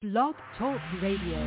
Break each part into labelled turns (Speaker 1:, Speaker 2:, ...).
Speaker 1: Blog Talk Radio.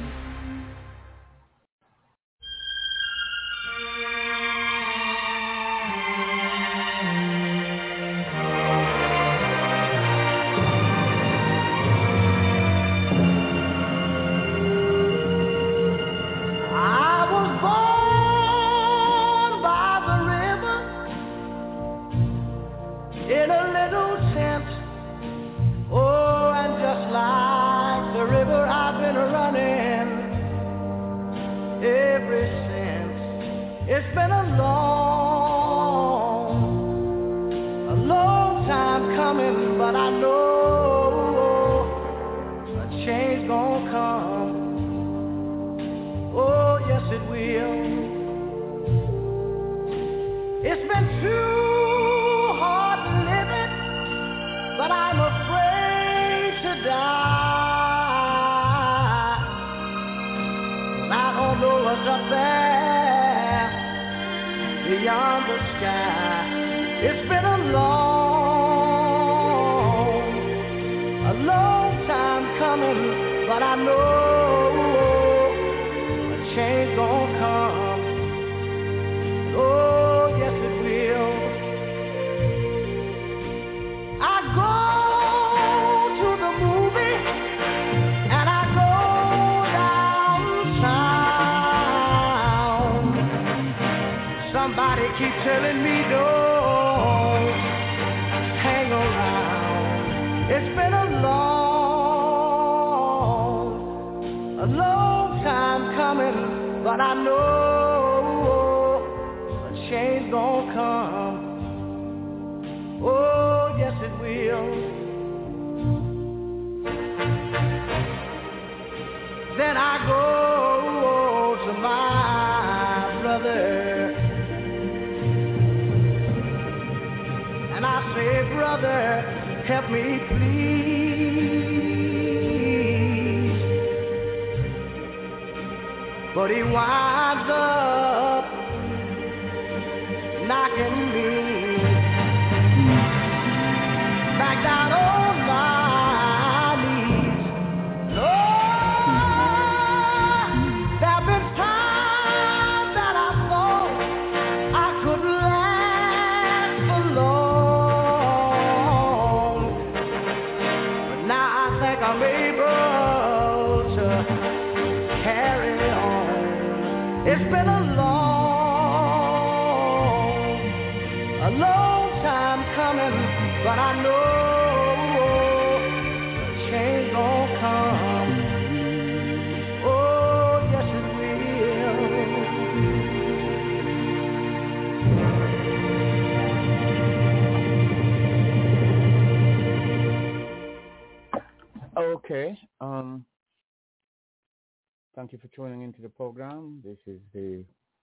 Speaker 2: Thank you for tuning into the program. This is the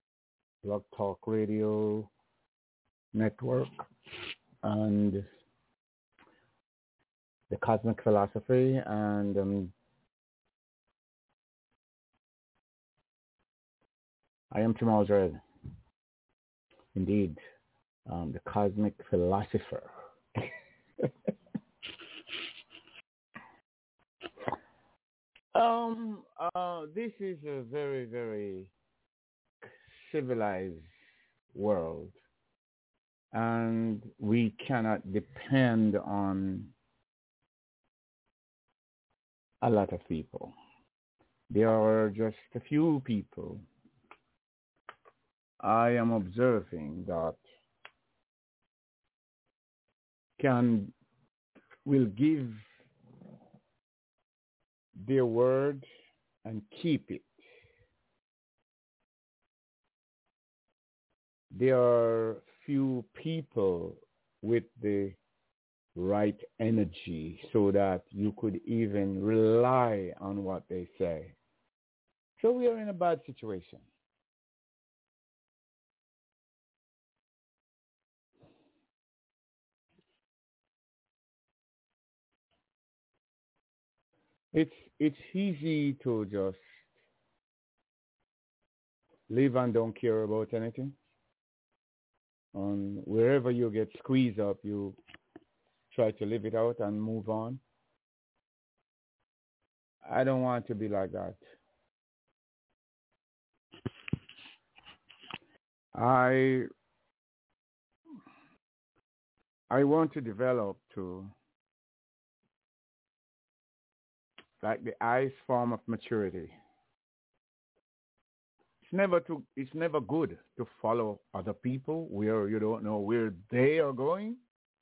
Speaker 2: Blog Talk Radio Network and the Cosmic Philosophy, and I am Tim Aldred, indeed, the Cosmic Philosopher. This is a very, very civilized world, and we cannot depend on a lot of people. There are just a few people I am observing that will give their word and keep it. There are few people with the right energy so that you could even rely on what they say. So we are in a bad situation. It's easy to just live and don't care about anything. Wherever you get squeezed up, you try to live it out and move on. I don't want to be like that. I I want to develop to like the highest form of maturity. It's never good to follow other people where you don't know where they are going.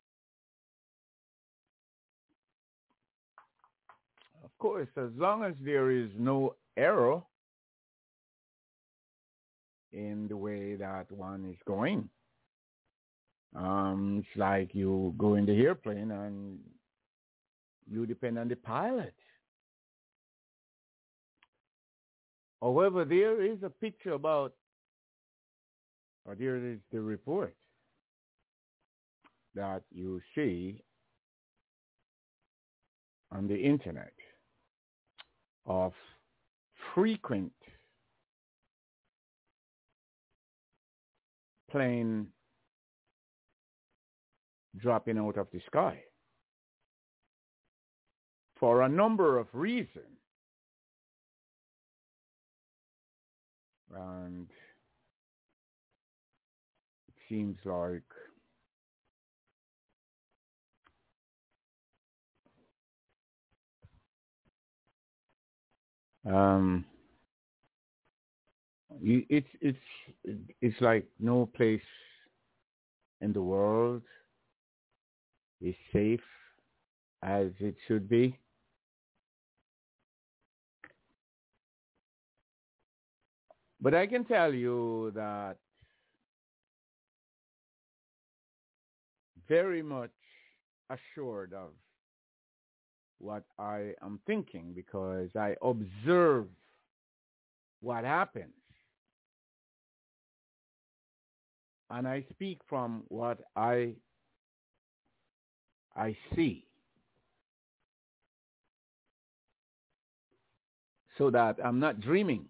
Speaker 2: Of course, as long as there is no error in the way that one is going. It's like you go in the airplane and you depend on the pilot. However, there is a picture about, or there is the report that you see on the internet of frequent plane dropping out of the sky for a number of reasons. And it seems like it's like no place in the world is safe as it should be. But I can tell you that very much assured of what I am thinking because I observe what happens. And I speak from what I see so that I'm not dreaming.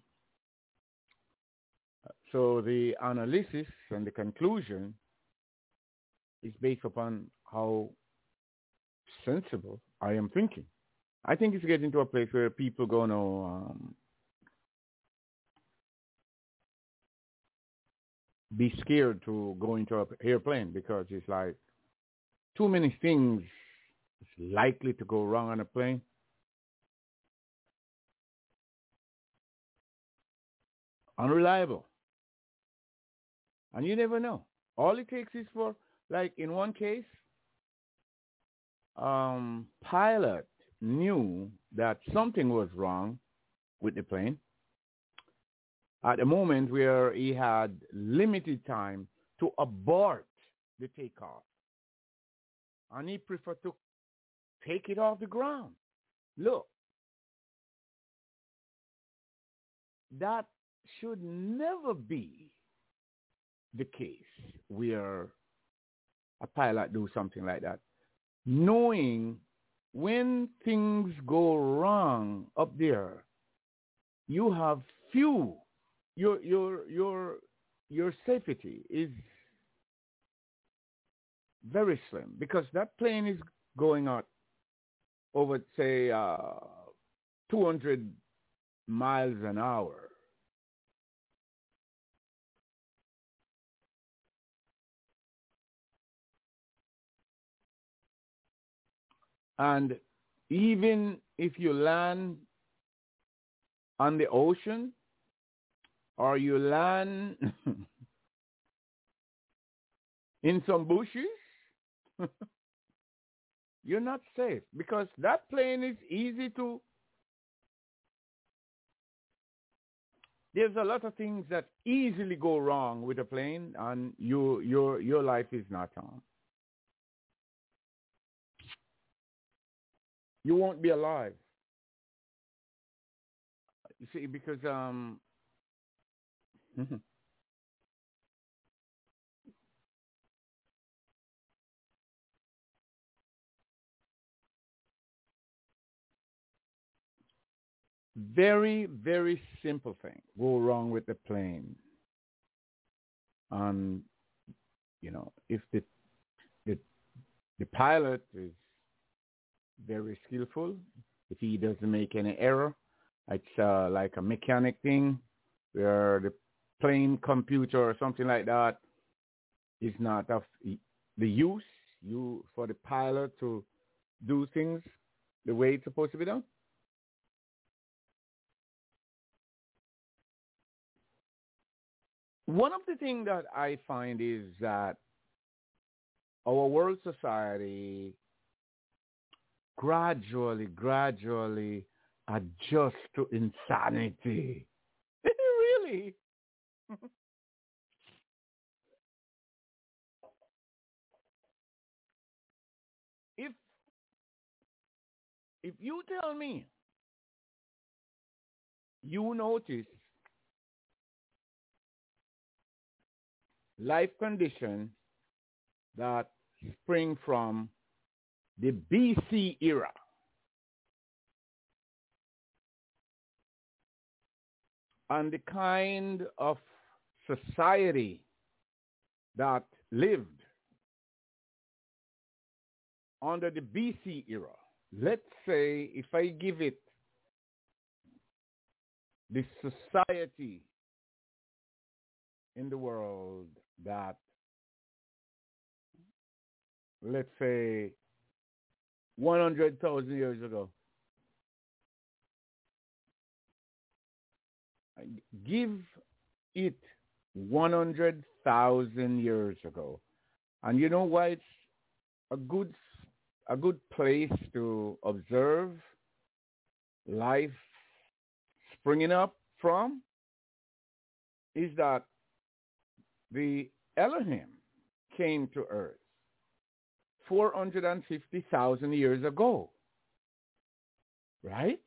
Speaker 2: So the analysis and the conclusion is based upon how sensible I am thinking. I think it's getting to a place where people going to be scared to go into an airplane because it's like too many things is likely to go wrong on a plane. Unreliable. And you never know. All it takes is for, like in one case, pilot knew that something was wrong with the plane at a moment where he had limited time to abort the takeoff. And he preferred to take it off the ground. Look, that should never be the case where a pilot do something like that, knowing when things go wrong up there, you have few. Your safety is very slim because that plane is going out over, say, 200 miles an hour. And even if you land on the ocean or you land in some bushes, you're not safe because that plane is easy to. There's a lot of things that easily go wrong with a plane, and your life is not on. You won't be alive. You see, because very, very simple thing go wrong with the plane. If the pilot is very skillful, if he doesn't make any error. It's like a mechanic thing where the plane computer or something like that is not of the use for the pilot to do things the way it's supposed to be done. One of the things that I find is that our world society gradually adjusts to insanity. Really? if if you tell me you notice life conditions that spring from the BC era, and the kind of society that lived under the BC era. Let's say if I give it the society in the world that, let's say, 100,000 years ago, give it 100,000 years ago. And you know why it's a good place to observe life springing up from? Is that the Elohim came to earth 450,000 years ago, right?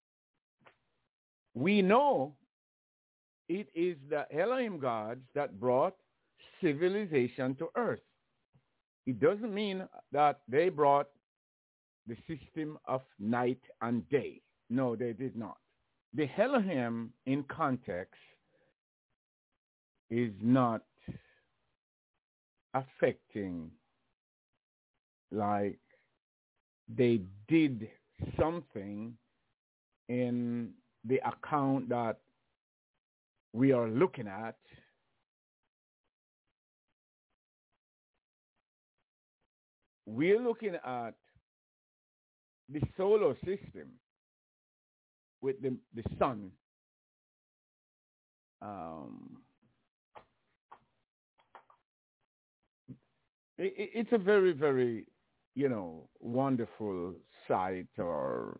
Speaker 2: We know it is the Elohim gods that brought civilization to earth. It doesn't mean that they brought the system of night and day. No, they did not. The Elohim in context is not affecting like they did something in the account that we are looking at. We're looking at the solar system with the sun. It's a very, very, wonderful sight or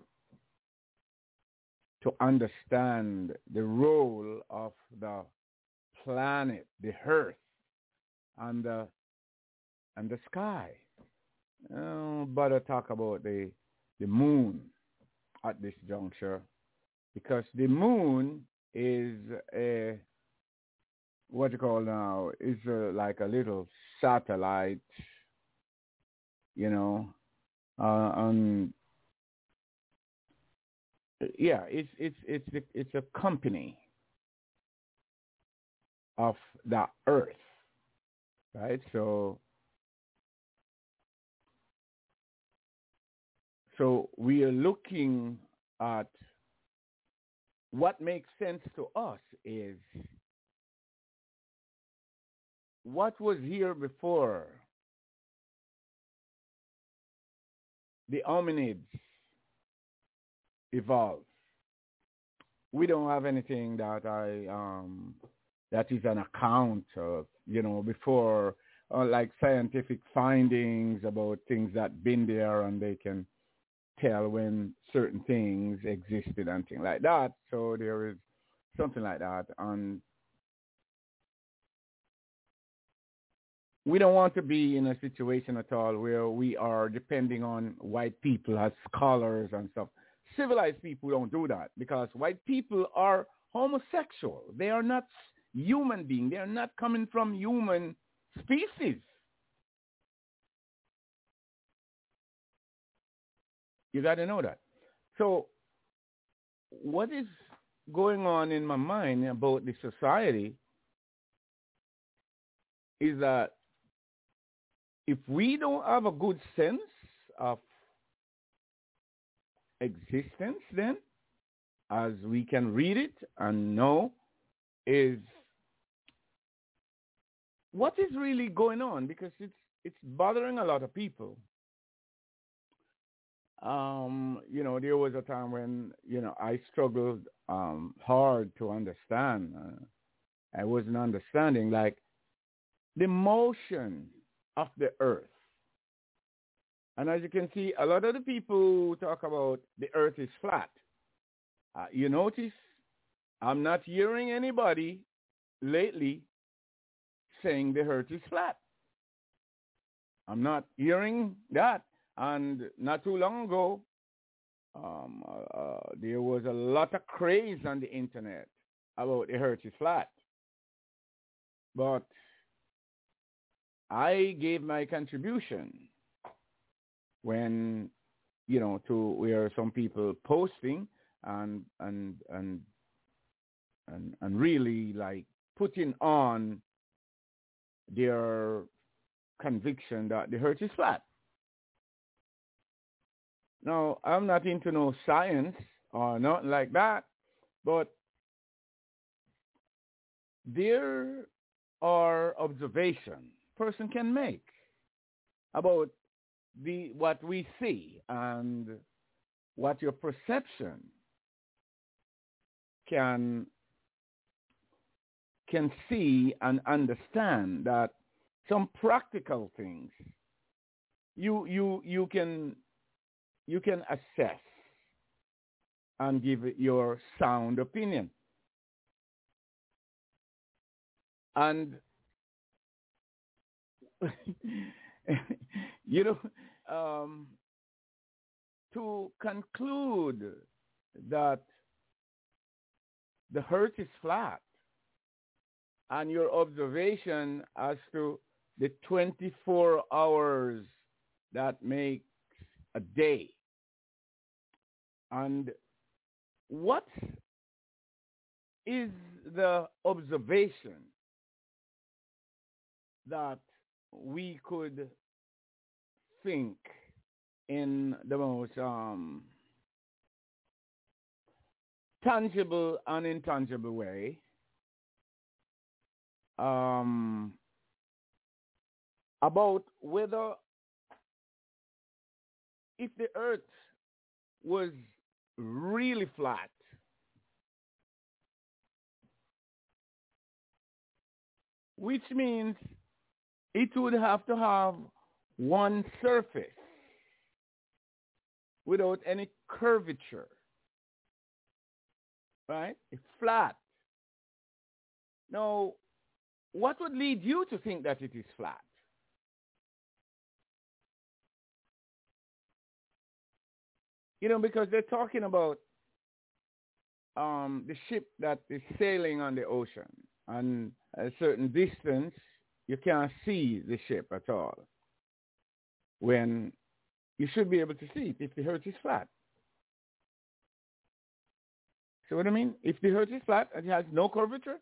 Speaker 2: to understand the role of the planet, the earth, and the sky. But I talk about the moon at this juncture, because the moon is what you call now is like a little satellite, and yeah, it's a company of the earth, right? So we are looking at what makes sense to us is what was here before the hominids evolved. We don't have anything that that is an account of, before, like scientific findings about things that been there, and they can tell when certain things existed and things like that. So there is something like that. And we don't want to be in a situation at all where we are depending on white people as scholars and stuff. Civilized people don't do that, because white people are homosexual. They are not human beings. They are not coming from human species. You got to know that. So what is going on in my mind about the society is that if we don't have a good sense of existence then, as we can read it and know, is what is really going on, because it's bothering a lot of people. There was a time when, I struggled hard to understand. I wasn't understanding, like, the motion of the earth. And as you can see, a lot of the people who talk about the earth is flat. You notice I'm not hearing anybody lately saying the earth is flat. I'm not hearing that. And not too long ago, there was a lot of craze on the internet about the earth is flat. But I gave my contribution when, to where some people posting and really, like, putting on their conviction that the earth is flat. Now, I'm not into no science or nothing like that, but there are observations person can make about what we see and what your perception can see and understand, that some practical things you can assess and give your sound opinion. And to conclude that the earth is flat, and your observation as to the 24 hours that makes a day, and what is the observation that we could think in the most tangible and intangible way about whether, if the earth was really flat, which means it would have to have one surface without any curvature, right? It's flat. Now, what would lead you to think that it is flat? Because they're talking about the ship that is sailing on the ocean, and a certain distance, you can't see the ship at all, when you should be able to see it if the earth is flat. See what I mean? If the earth is flat and it has no curvature,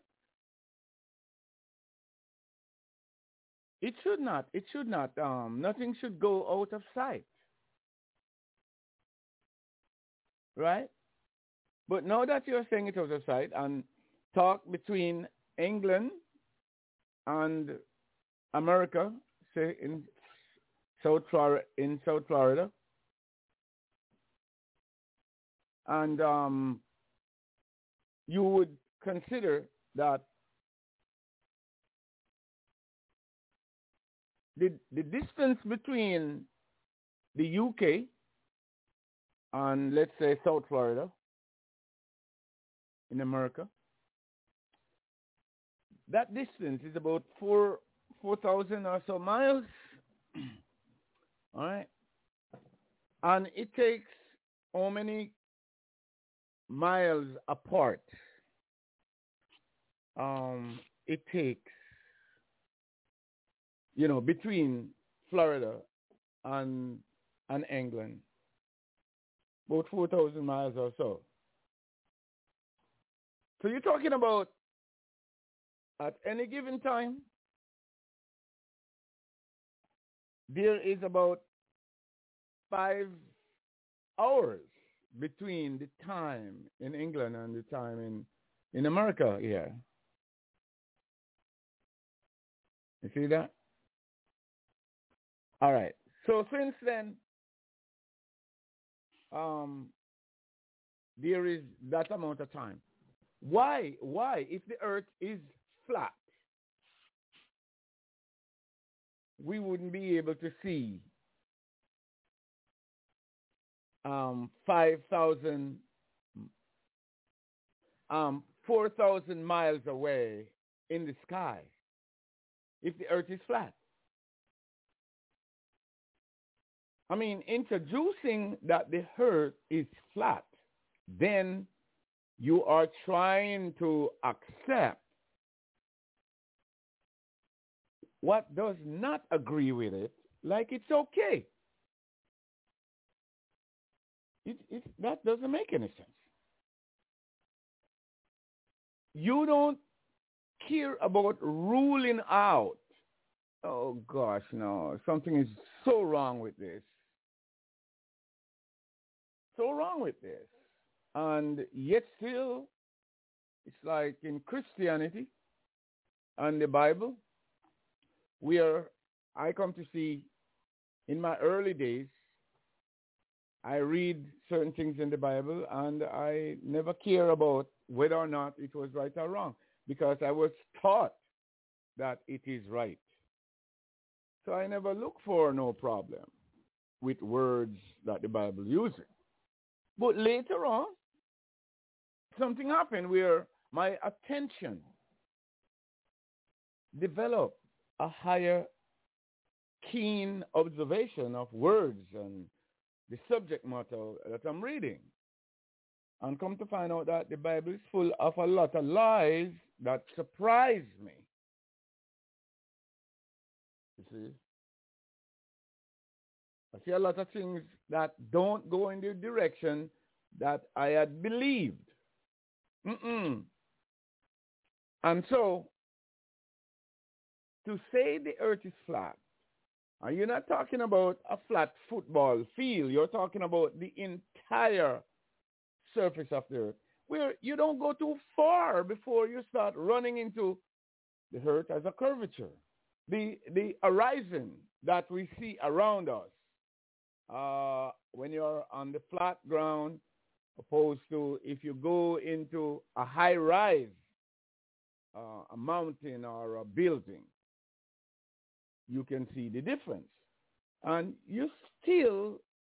Speaker 2: it should not, nothing should go out of sight. Right? But now that you're saying it out of sight, and talk between England and America, say in South Florida, and you would consider that the distance between the UK and, let's say, South Florida in America, that distance is about 4,000 or so miles. All right. And it takes how many miles apart? It takes, between Florida and England, about 4,000 miles or so. So you're talking about, at any given time, there is about 5 hours between the time in England and the time in America here. You see that? All right. So since then, there is that amount of time. Why? Why? If the earth is flat, we wouldn't be able to see 5,000, 4,000 miles away in the sky if the earth is flat. I mean, introducing that the earth is flat, then you are trying to accept what does not agree with it, like it's okay. That doesn't make any sense. You don't care about ruling out. Oh gosh, no. Something is so wrong with this. So wrong with this. And yet still, it's like in Christianity and the Bible, where I come to see in my early days, I read certain things in the Bible and I never care about whether or not it was right or wrong because I was taught that it is right. So I never look for no problem with words that the Bible uses. But later on, something happened where my attention developed a higher keen observation of words and the subject matter that I'm reading. And come to find out that the Bible is full of a lot of lies that surprise me. You see? I see a lot of things that don't go in the direction that I had believed. And so, to say the earth is flat, and you're not talking about a flat football field. You're talking about the entire surface of the earth, where you don't go too far before you start running into the earth as a curvature. The horizon that we see around us, when you're on the flat ground, opposed to if you go into a high rise, a mountain or a building, you can see the difference. And you still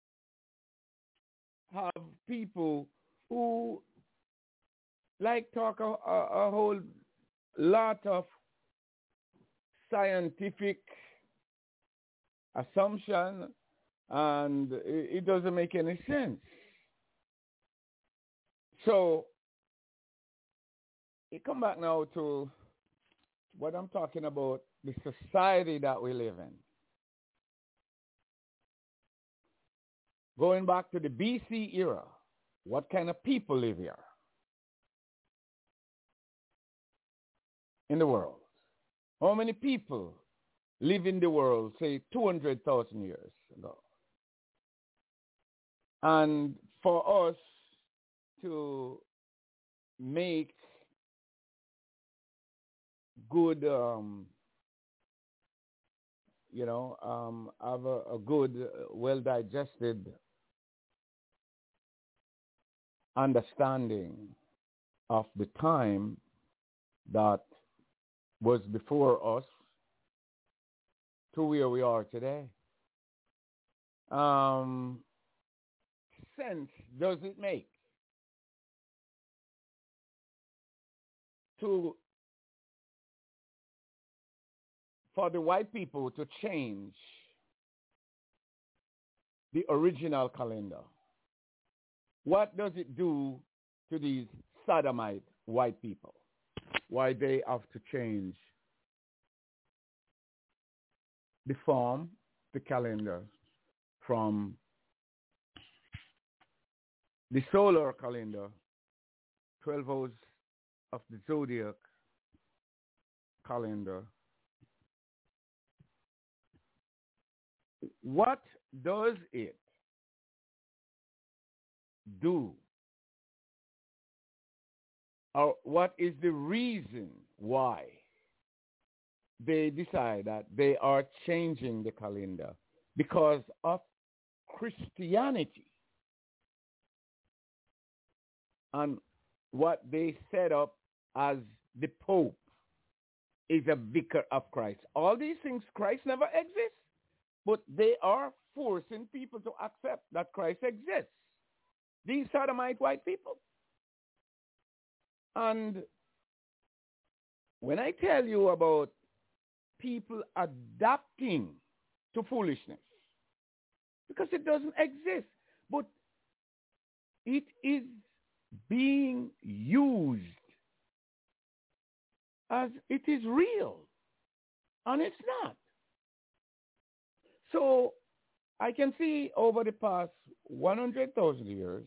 Speaker 2: have people who like talk a whole lot of scientific assumption, and it doesn't make any sense. So we come back now to what I'm talking about, the society that we live in. Going back to the BC era, what kind of people live here in the world? How many people live in the world, say, 200,000 years ago? And for us to make good, have a good, well-digested understanding of the time that was before us to where we are today. Sense does it make for the white people to change the original calendar? What does it do to these sodomite white people? Why they have to change the form, the calendar, from the solar calendar, 12 hours of the zodiac calendar. What does it do? Or what is the reason why they decide that they are changing the calendar? Because of Christianity and what they set up as the Pope is a vicar of Christ. All these things, Christ never exists, but they are forcing people to accept that Christ exists. These sodomite white people. And when I tell you about people adapting to foolishness, because it doesn't exist, but it is being used as it is real, and it's not. So I can see over the past 100,000 years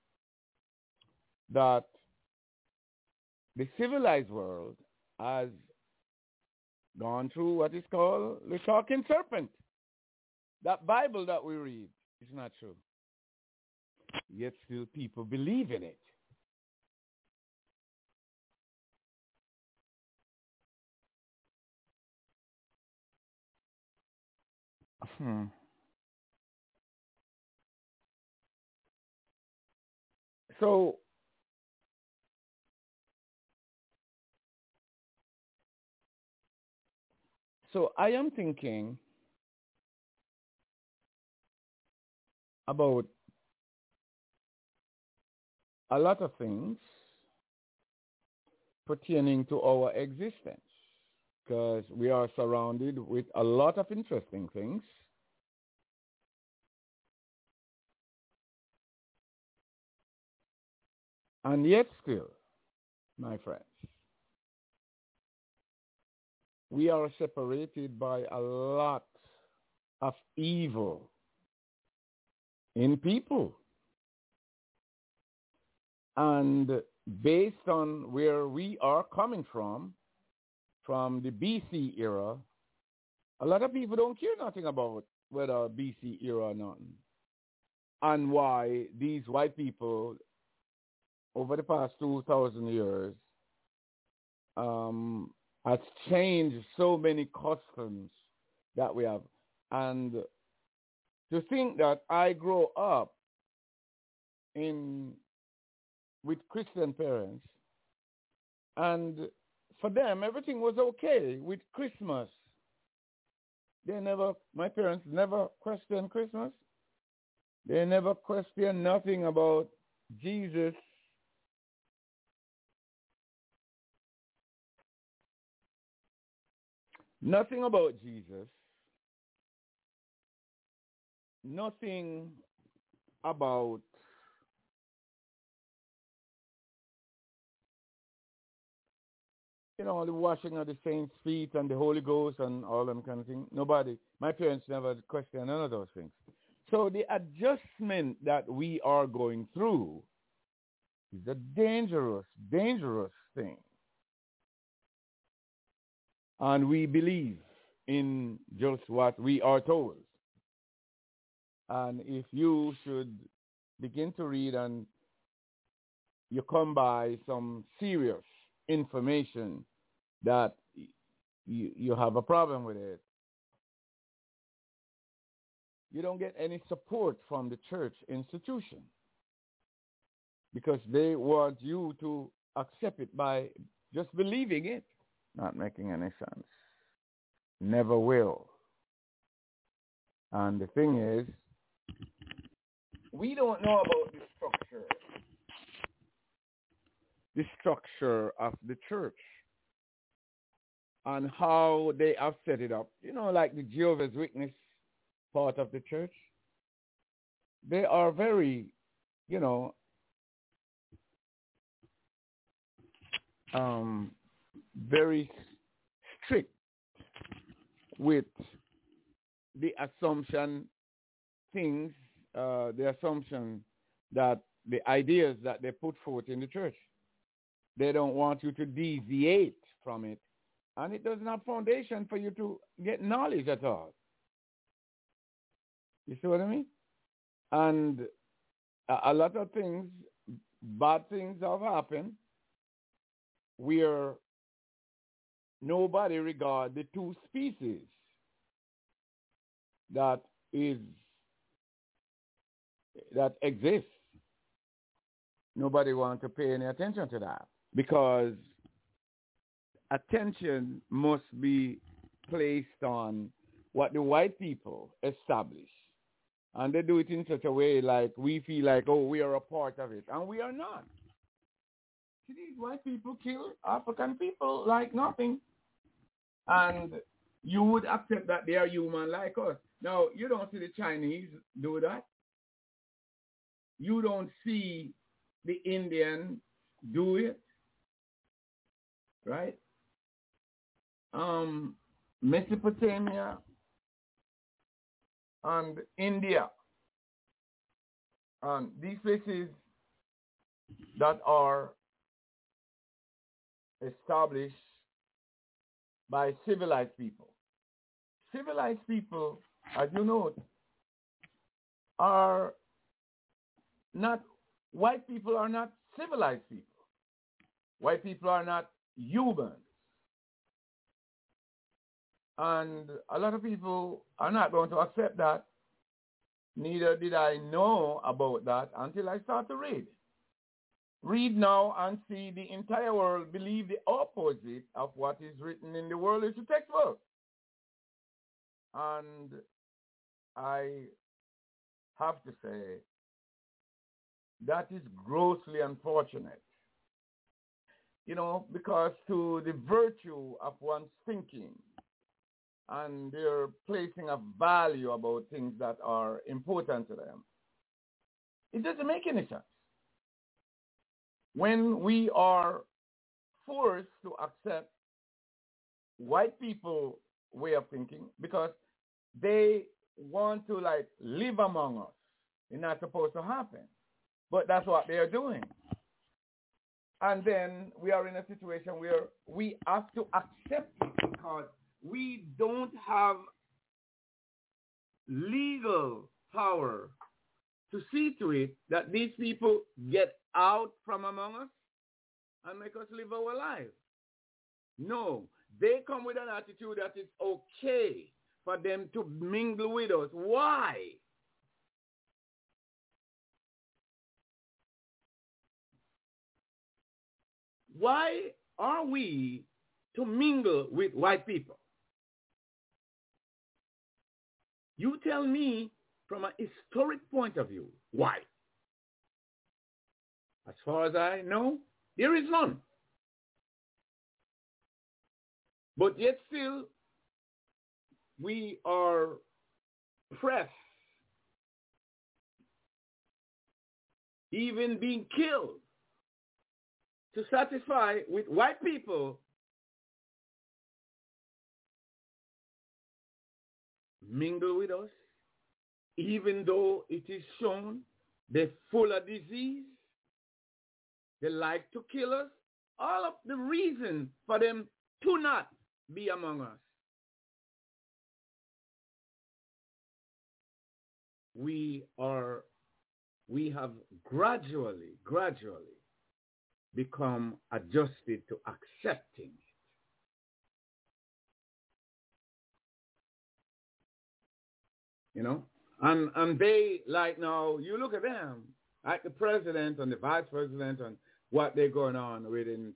Speaker 2: that the civilized world has gone through what is called the talking serpent. That Bible that we read is not true. Yet still people believe in it. So I am thinking about a lot of things pertaining to our existence, because we are surrounded with a lot of interesting things. And yet still, my friends, we are separated by a lot of evil in people. And based on where we are coming from the BC era, a lot of people don't care nothing about whether BC era or nothing. And why these white people over the past 2,000 years has changed so many customs that we have. And to think that I grew up with Christian parents, and for them everything was okay with Christmas. My parents never questioned Christmas. They never questioned nothing about Jesus. Nothing about Jesus. Nothing about the washing of the saints' feet and the Holy Ghost and all them kind of things. Nobody. My parents never questioned none of those things. So the adjustment that we are going through is a dangerous, dangerous thing. And we believe in just what we are told. And if you should begin to read and you come by some serious information that you have a problem with it, you don't get any support from the church institution, because they want you to accept it by just believing it. Not making any sense. Never will. And the thing is, we don't know about the structure of the church and how they have set it up. Like the Jehovah's Witness part of the church. They are very, very strict with the assumption that the ideas that they put forth in the church. They don't want you to deviate from it. And it doesn't have foundation for you to get knowledge at all. You see what I mean? And a lot of things, bad things have happened where nobody regard the two species that is that exists. Nobody wants to pay any attention to that because attention must be placed on what the white people establish. And they do it in such a way like we feel like, oh, we are a part of it. And we are not. See, these white people kill African people like nothing. And you would accept that they are human like us. Now, you don't see the Chinese do that. You don't see the Indian do it. Right? Mesopotamia and India, and these places that are established by civilized people. Civilized people, as you know, are not, white people are not civilized people. White people are not humans. And a lot of people are not going to accept that. Neither did I know about that until I started to read. Read now and see the entire world believe the opposite of what is written in the world is the textbook. And I have to say, that is grossly unfortunate. You know, because to the virtue of one's thinking, and they're placing a value about things that are important to them, it doesn't make any sense. When we are forced to accept white people way of thinking because they want to like live among us, it's not supposed to happen. But that's what they are doing. And then we are in a situation where we have to accept it because we don't have legal power to see to it that these people get out from among us and make us live our lives. No, they come with an attitude that it's okay for them to mingle with us. Why? Why are we to mingle with white people? You tell me from a historic point of view, why? As far as I know, there is none. But yet still, we are pressed, even being killed, to satisfy with white people mingle with us, even though it is shown they're full of disease, they like to kill us, all of the reason for them to not be among us. We have gradually become adjusted to accepting it. You know? And they, like now, you look at them, like the president and the vice president and what they're going on with in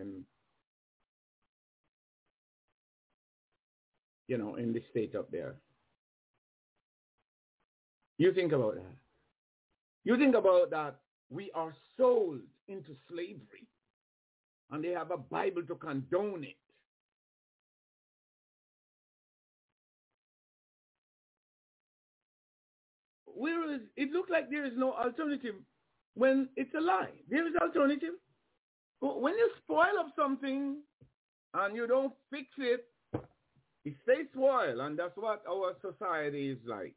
Speaker 2: you know, in the state up there. You think about that. You think about that we are sold into slavery and they have a Bible to condone it. Whereas it looks like there is no alternative when it's a lie. There is alternative. When you spoil up something and you don't fix it, it stays spoiled, and that's what our society is like.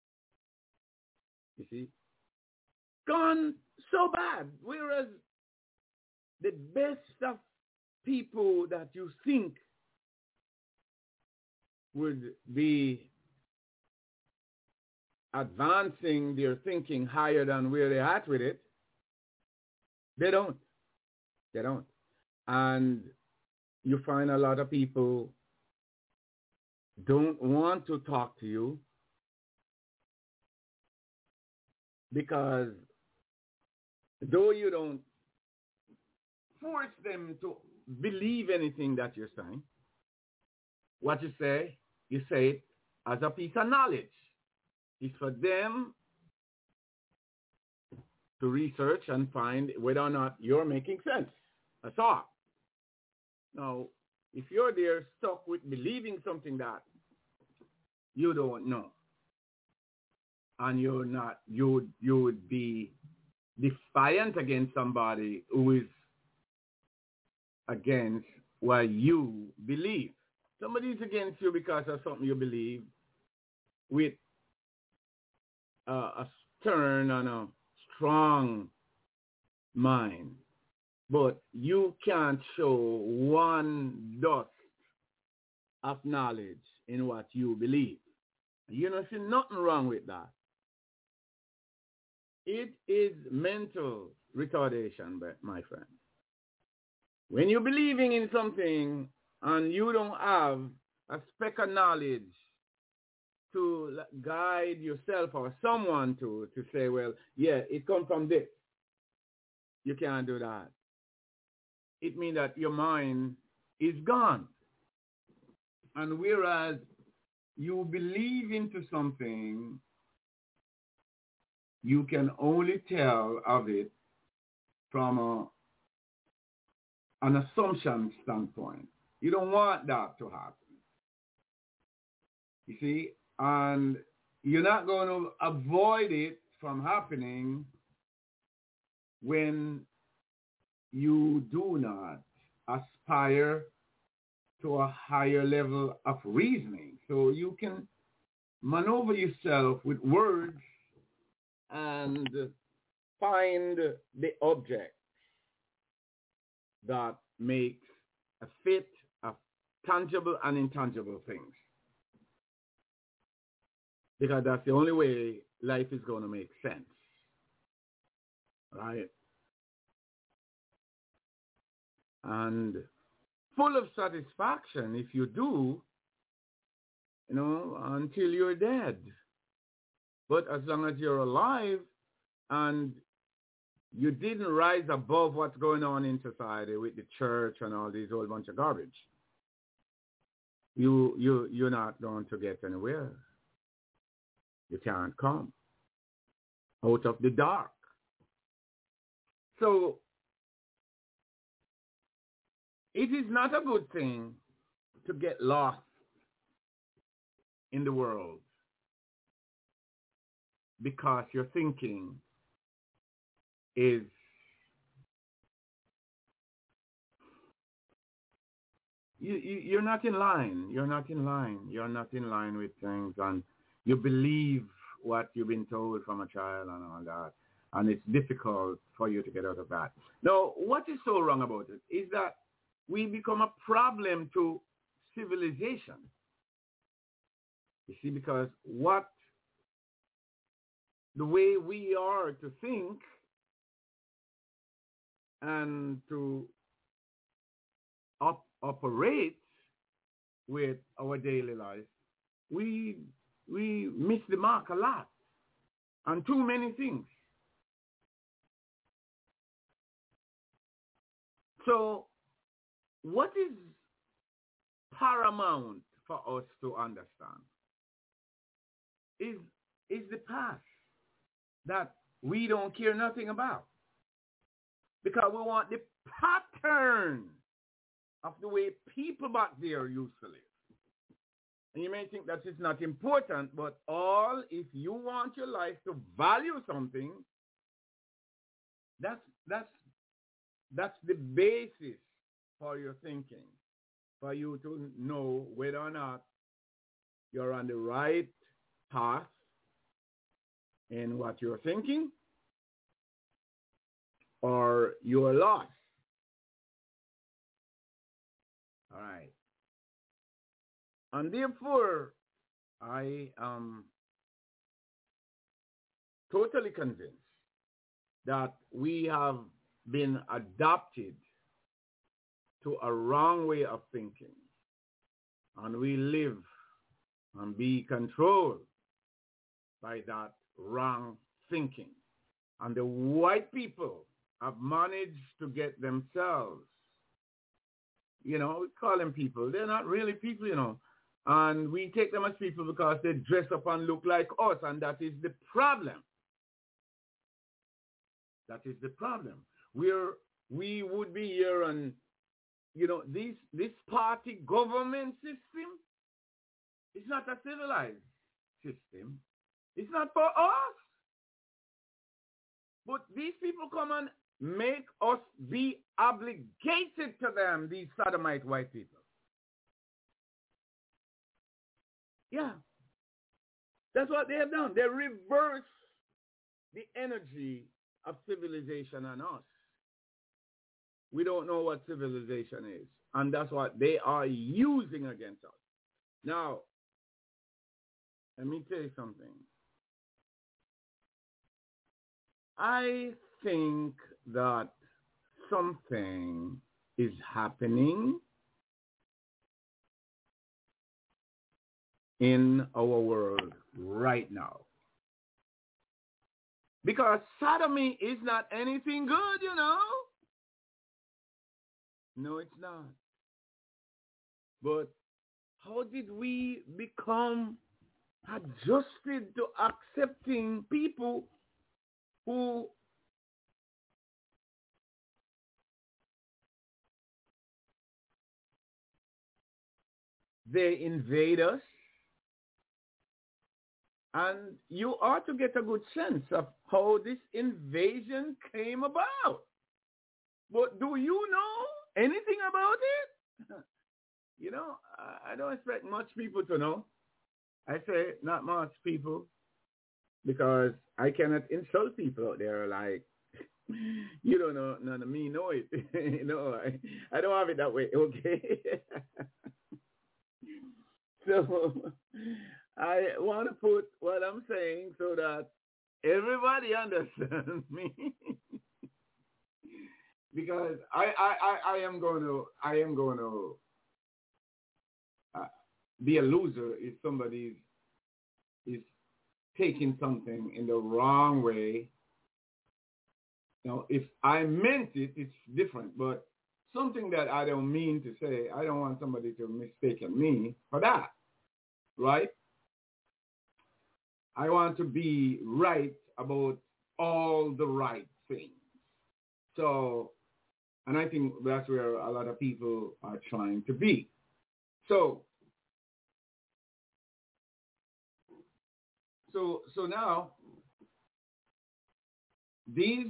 Speaker 2: You see? Gone so bad. Whereas the best of people that you think would be advancing their thinking higher than where they're at with it. They don't. They don't. And you find a lot of people don't want to talk to you because though you don't force them to believe anything that you're saying, what you say it as a piece of knowledge. It's for them to research and find whether or not you're making sense. That's all. Now, if you're there stuck with believing something that you don't know, and you're not, you would be defiant against somebody who is against what you believe. Somebody's against you because of something you believe with a stern and a strong mind. But you can't show one dust of knowledge in what you believe. You don't see nothing wrong with that. It is mental retardation, my friend. When you're believing in something and you don't have a speck of knowledge to guide yourself or someone to say, well, yeah, it comes from this. You can't do that. It means that your mind is gone. And whereas you believe into something, you can only tell of it from an assumption standpoint. You don't want that to happen. You see? And you're not going to avoid it from happening when you do not aspire to a higher level of reasoning. So you can maneuver yourself with words and find the object that makes a fit of tangible and intangible things. Because that's the only way life is going to make sense. Right? And full of satisfaction if you do, until you're dead. But as long as you're alive and you didn't rise above what's going on in society with the church and all these whole bunch of garbage, you're not going to get anywhere. You can't come out of the dark. So it is not a good thing to get lost in the world because your thinking is you're not in line. You're not in line. You're not in line with things, and you believe what you've been told from a child and all that, and it's difficult for you to get out of that. Now, what is so wrong about it is that we become a problem to civilization. You see, because the way we are to think and to operate with our daily life, we miss the mark a lot on too many things. So what is paramount for us to understand is the past that we don't care nothing about, because we want the pattern of the way people back there used to live. And you may think that is not important, but if you want your life to value something, that's the basis for your thinking, for you to know whether or not you're on the right path in what you're thinking or you're lost. All right. And therefore, I am totally convinced that we have been adopted to a wrong way of thinking, and we live and be controlled by that wrong thinking. And the white people have managed to get themselves, we call them people. They're not really people. And we take them as people because they dress up and look like us, and that is the problem. That is the problem. We would be here and, this party government system is not a civilized system. It's not for us. But these people come and make us be obligated to them, these sodomite white people. Yeah. That's what they have done. They reverse the energy of civilization on us. We don't know what civilization is. And that's what they are using against us. Now, let me tell you something. I think that something is happening in our world right now. Because sodomy is not anything good, No, it's not. But how did we become adjusted to accepting people who they invade us? And you ought to get a good sense of how this invasion came about. But do you know anything about it? I don't expect much people to know. I say not much people, because I cannot insult people out there like, you don't know, none of me know it. I don't have it that way, okay? So I want to put what I'm saying so that everybody understands me. Because I am going to be a loser if somebody is taking something in the wrong way. If I meant it, it's different. But something that I don't mean to say, I don't want somebody to mistake me for that, right? I want to be right about all the right things. So, and I think that's where a lot of people are trying to be. So now these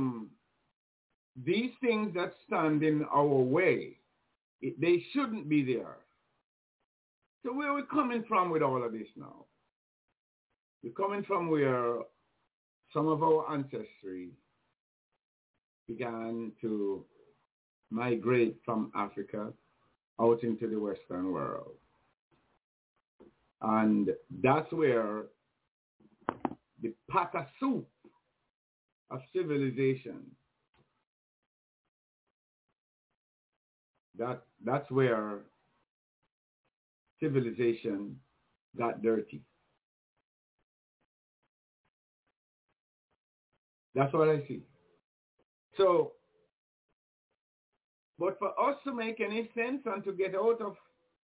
Speaker 2: things that stand in our way, they shouldn't be there. So where are we coming from with all of this now? We're coming from where some of our ancestry began to migrate from Africa out into the Western world. And that's where the pot of soup of civilization, that's where civilization got dirty. That's what I see. So, but for us to make any sense and to get out of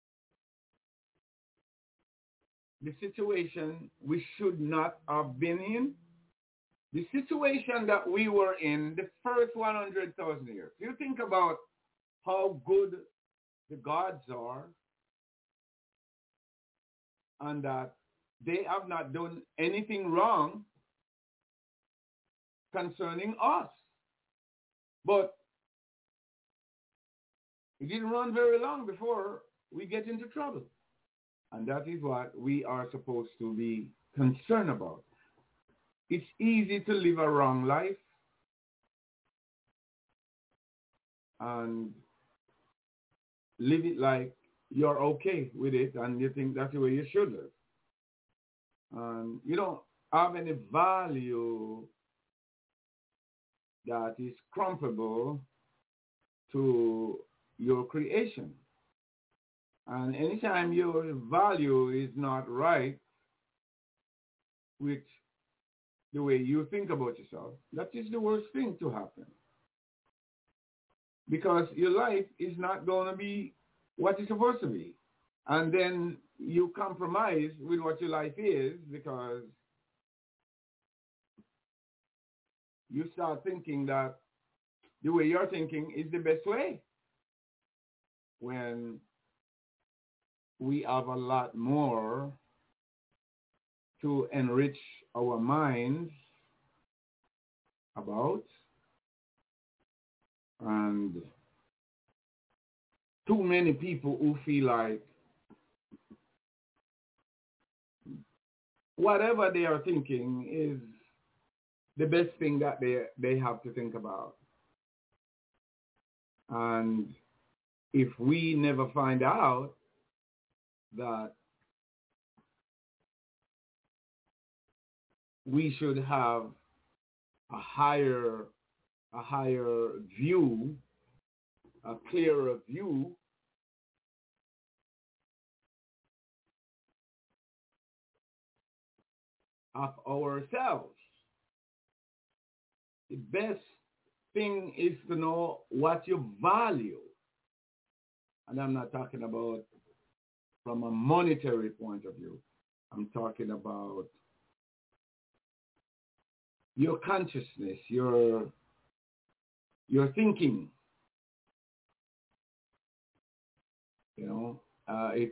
Speaker 2: the situation we should not have been in, the situation that we were in the first 100,000 years. You think about how good the gods are and that they have not done anything wrong concerning us. But it didn't run very long before we get into trouble. And that is what we are supposed to be concerned about. It's easy to live a wrong life and live it like you're okay with it and you think that's the way you should live. And, have any value that is comparable to your creation. And anytime your value is not right with the way you think about yourself, that is the worst thing to happen. Because your life is not going to be what it's supposed to be. And then you compromise with what your life is because you start thinking that the way you're thinking is the best way. When we have a lot more to enrich our minds about, and too many people who feel like whatever they are thinking is the best thing that they have to think about. And if we never find out that we should have a higher view, a clearer view of ourselves, the best thing is to know what you value. And I'm not talking about from a monetary point of view. I'm talking about your consciousness, your thinking. You know, it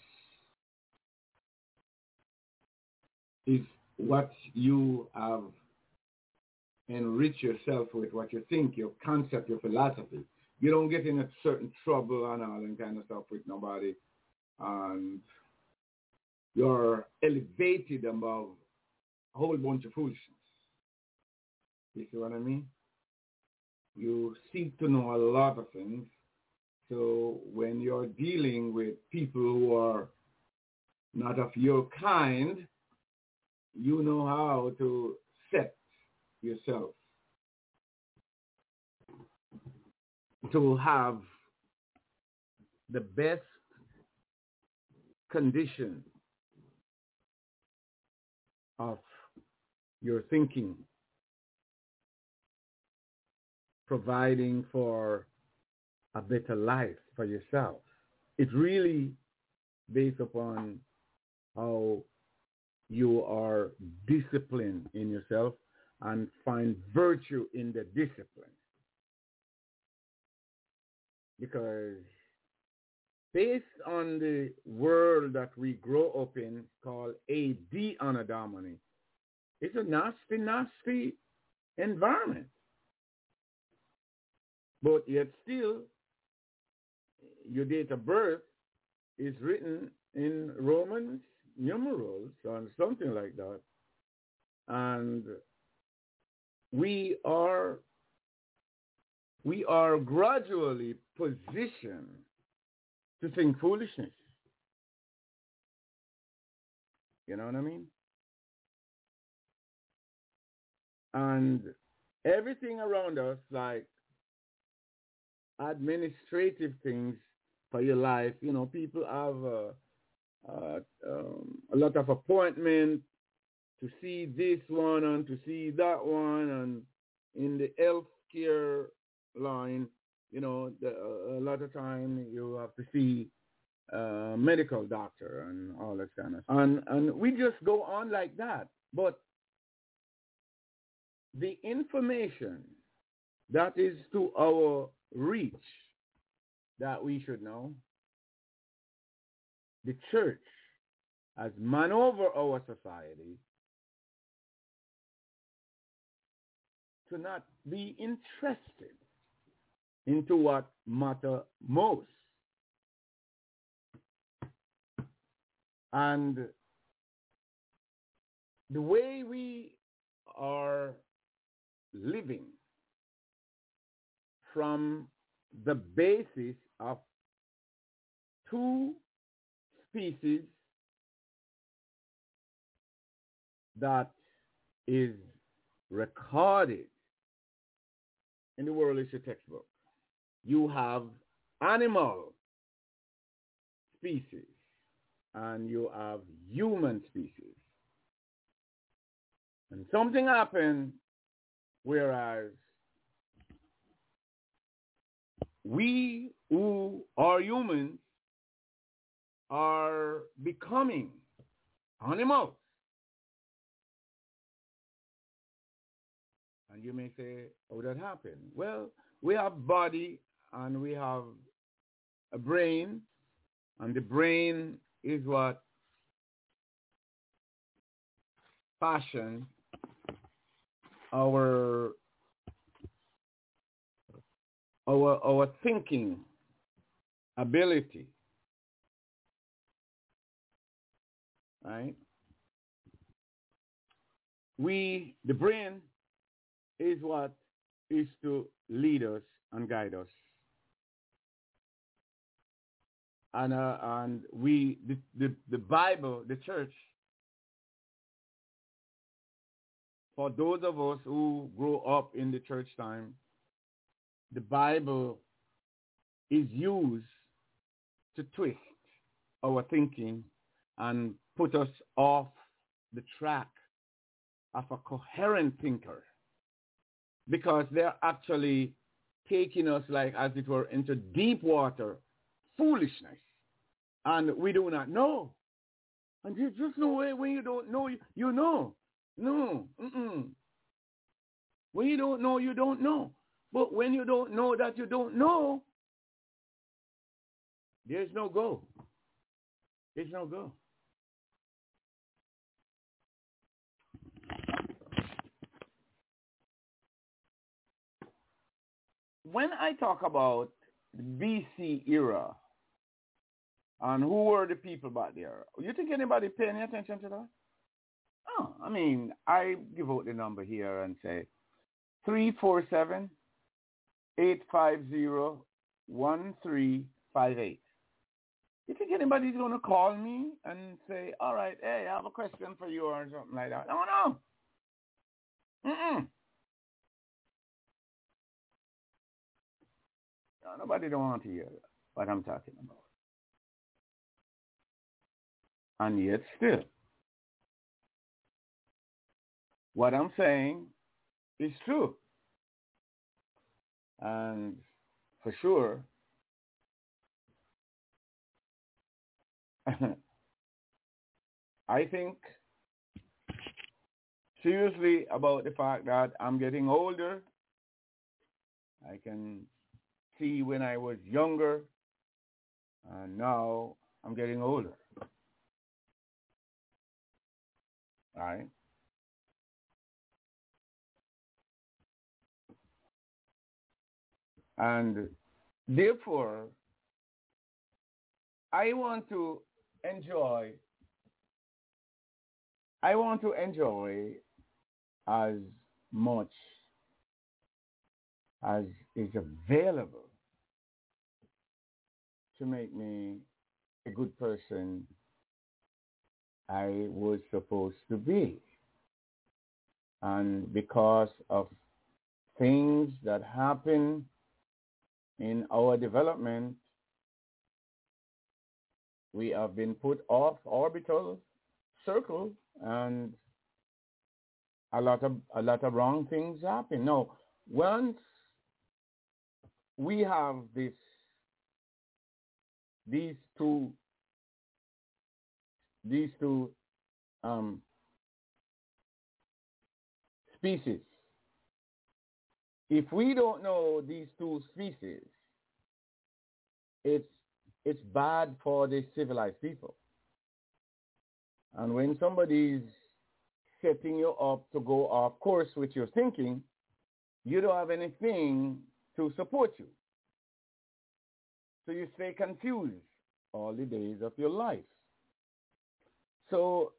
Speaker 2: is what you have enriched yourself with, what you think, your concept, your philosophy. You don't get in a certain trouble and all that kind of stuff with nobody. And you're elevated above a whole bunch of foolishness. You see what I mean? You seek to know a lot of things. So when you're dealing with people who are not of your kind, you know how to set yourself to have the best condition of your thinking, providing for a better life for yourself. It's really based upon how you are disciplined in yourself and find virtue in the discipline. Because based on the world that we grow up in called AD Anadamani, it's a nasty, nasty environment. But yet still, your date of birth is written in Roman numerals or something like that. And we are gradually positioned to think foolishness. You know what I mean? And everything around us, like administrative things for your life, you know, people have a lot of appointments to see this one and to see that one, and in the healthcare line, you know, a lot of time you have to see a medical doctor and all that kind of stuff. And we just go on like that. But the information that is to our reach that we should know, the church has man over our society to not be interested into what matter most. And the way we are living from the basis of two species that is recorded in the world history textbook. You have animal species and you have human species. And something happened whereas we who are humans are becoming animals. And you may say, how did that happen? Well, we have body and we have a brain, and the brain is what fashion our thinking ability, right? The brain is what is to lead us and guide us. And the Bible, the church, for those of us who grow up in the church time, the Bible is used to twist our thinking and put us off the track of a coherent thinker, because they're actually taking us, like as it were, into deep water foolishness, and we do not know. And you just know when you don't know, you know. No. When you don't know, you don't know. But when you don't know that you don't know, there's no go. There's no go. When I talk about the BC era and who were the people back there, you think anybody pay any attention to that? Oh, I mean, I give out the number here and say 347-850-1358. You think anybody's going to call me and say, all right, hey, I have a question for you or something like that? No. No, nobody don't want to hear what I'm talking about. And yet still, what I'm saying is true. And for sure, I think seriously about the fact that I'm getting older. I can see when I was younger, and now I'm getting older. Right? And therefore, I want to enjoy as much as is available to make me a good person I was supposed to be. And because of things that happen in our development, we have been put off orbital circle, and a lot of wrong things happen. Now, once we have these two species, if we don't know these two species, it's bad for the civilized people. And when somebody's setting you up to go off course with your thinking, you don't have anything to support you. So you stay confused all the days of your life. So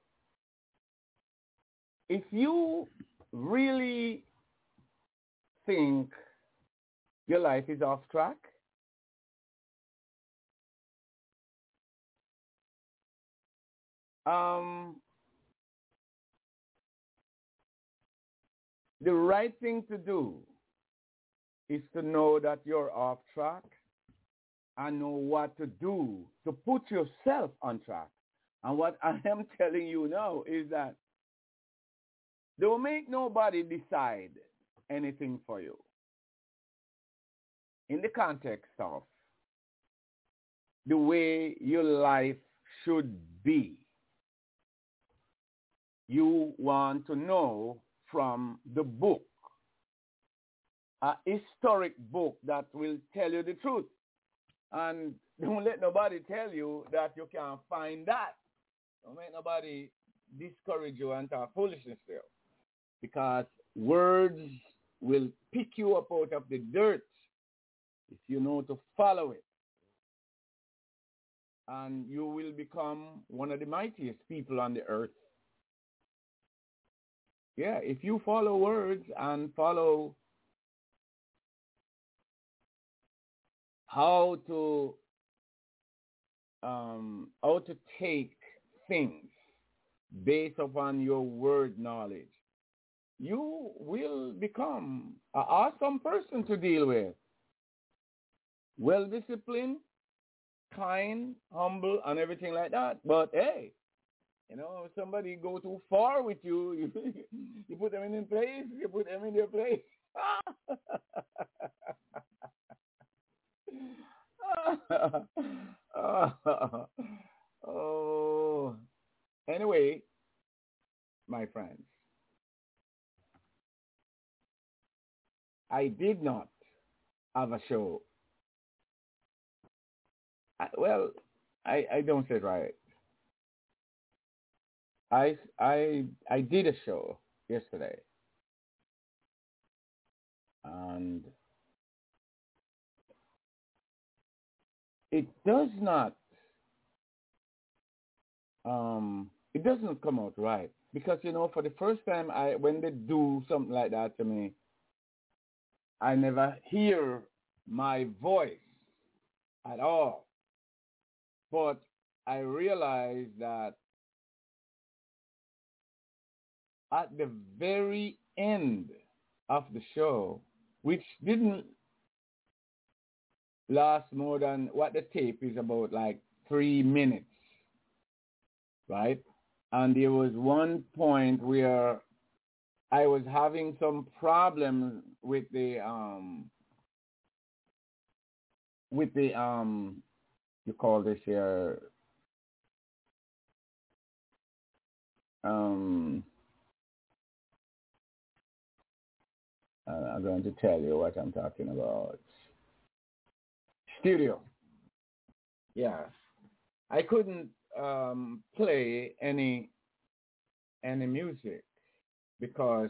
Speaker 2: if you really think your life is off track, The right thing to do is to know that you're off track and know what to do to put yourself on track. And what I am telling you now is that don't make nobody decide anything for you. In the context of the way your life should be, you want to know from the book, a historic book that will tell you the truth. And don't let nobody tell you that you can't find that. Don't make nobody discourage you and talk foolishness there. Because words will pick you up out of the dirt if you know to follow it. And you will become one of the mightiest people on the earth. Yeah, if you follow words and follow how to take things based upon your word knowledge, you will become an awesome person to deal with. Well-disciplined, kind, humble, and everything like that. But hey, you know, if somebody go too far with you, you put them in their place, you put them in their place. Oh. Anyway, my friends, I did not have a show. I don't say it right. I did a show yesterday, and it doesn't come out right, because you know, for the first time, when they do something like that to me, I never hear my voice at all. But I realized that at the very end of the show, which didn't last more than what the tape is about, like 3 minutes, right? And there was one point where I was having some problems with the you call this here I'm going to tell you what I'm talking about. Studio. Yeah. I couldn't play any music because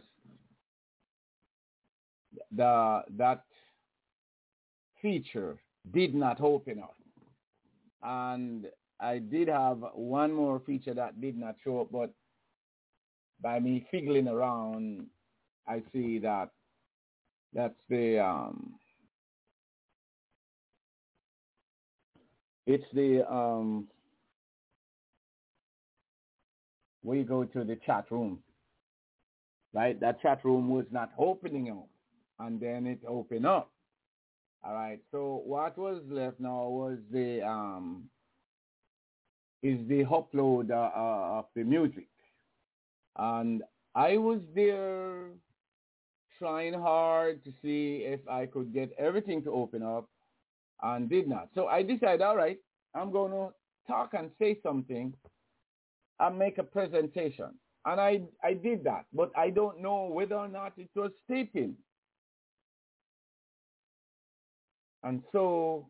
Speaker 2: that feature did not open up. And I did have one more feature that did not show up, but by me fiddling around, I see that that's the it's the where you go to the chat room, right? That chat room was not opening up, and then it opened up. All right. So what was left now was the upload of the music, and I was there trying hard to see if I could get everything to open up, and did not. So I decided, all right, I'm going to talk and say something and make a presentation. And I did that, but I don't know whether or not it was taping. And so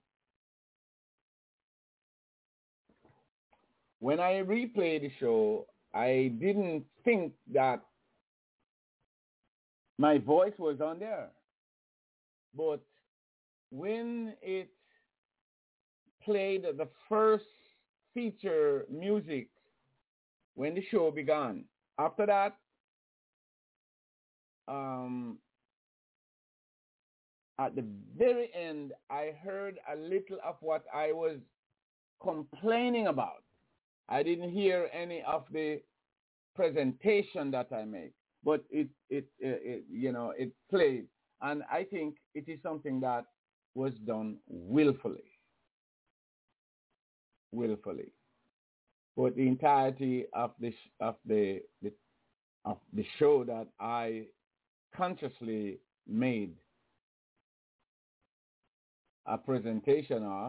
Speaker 2: when I replayed the show, I didn't think that my voice was on there. But when it played the first feature music when the show began, after that, at the very end, I heard a little of what I was complaining about. I didn't hear any of the presentation that I made. but it played, and I think it is something that was done willfully. But the entirety of the show that I consciously made a presentation of,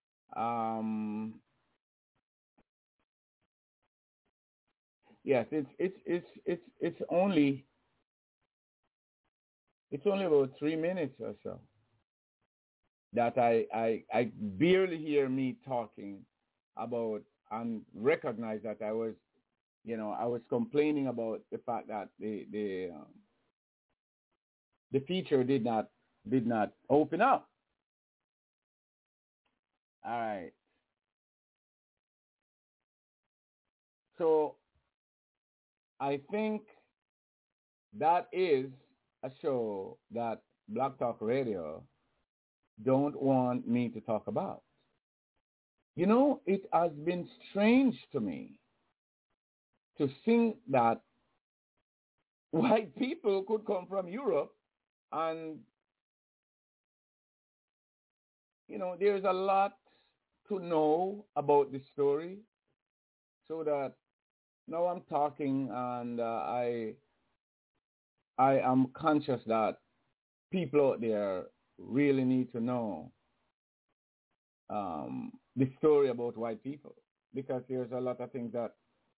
Speaker 2: yes, it's only about 3 minutes or so that I barely hear me talking about and recognize that I was complaining about the fact that the feature did not open up. All right. So I think that is a show that Blog Talk Radio don't want me to talk about. You know, it has been strange to me to think that white people could come from Europe, and, there's a lot to know about the story, so that now I'm talking, and I am conscious that people out there really need to know the story about white people, because there's a lot of things that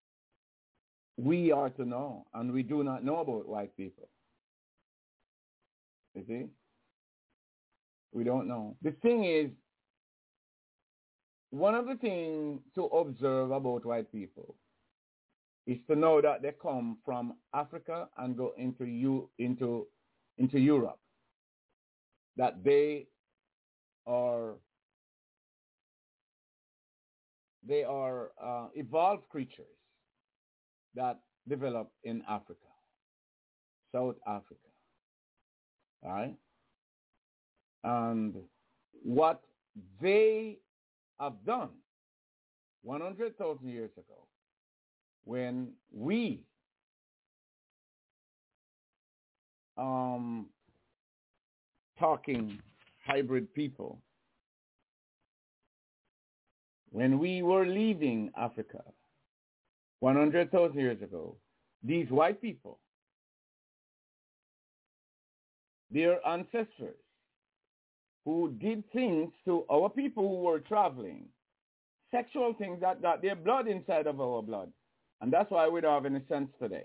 Speaker 2: we are to know and we do not know about white people. You see? We don't know. The thing is, one of the things to observe about white people is to know that they come from Africa and go into Europe. That they are evolved creatures that develop in Africa, South Africa. All right? And what they have done 100,000 years ago, when we talking hybrid people, when we were leaving Africa 100,000 years ago, these white people, their ancestors, who did things to our people who were traveling, sexual things that got their blood inside of our blood. And that's why we don't have any sense today.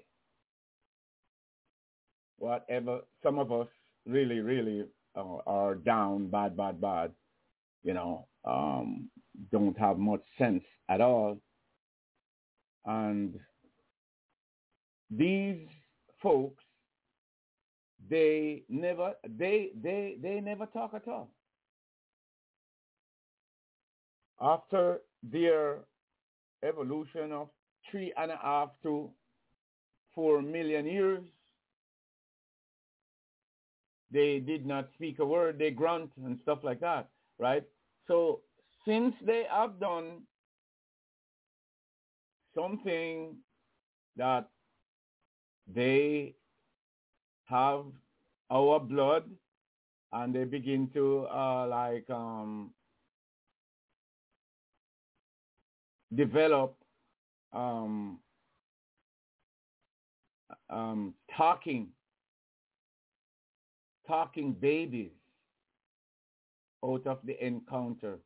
Speaker 2: Whatever, some of us really, really are down, bad, don't have much sense at all. And these folks, they never talk at all. After their evolution of 3.5 to 4 million years, they did not speak a word. They grunt and stuff like that, right? So since they have done something that they have our blood, and they begin to develop talking babies out of the encounter.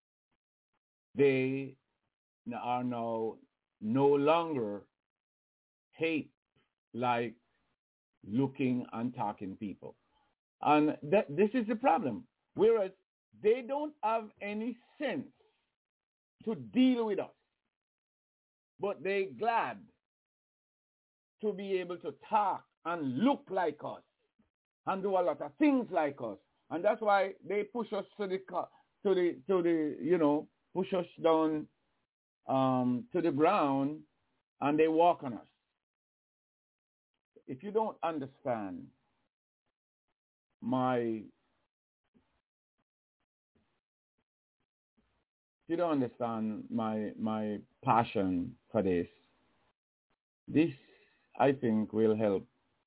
Speaker 2: They are now no longer hate like looking and talking people. And this is the problem. Whereas they don't have any sense to deal with us, but they glad to be able to talk and look like us and do a lot of things like us. And that's why they push us push us down to the ground, and they walk on us. If you don't understand my passion for this I think will help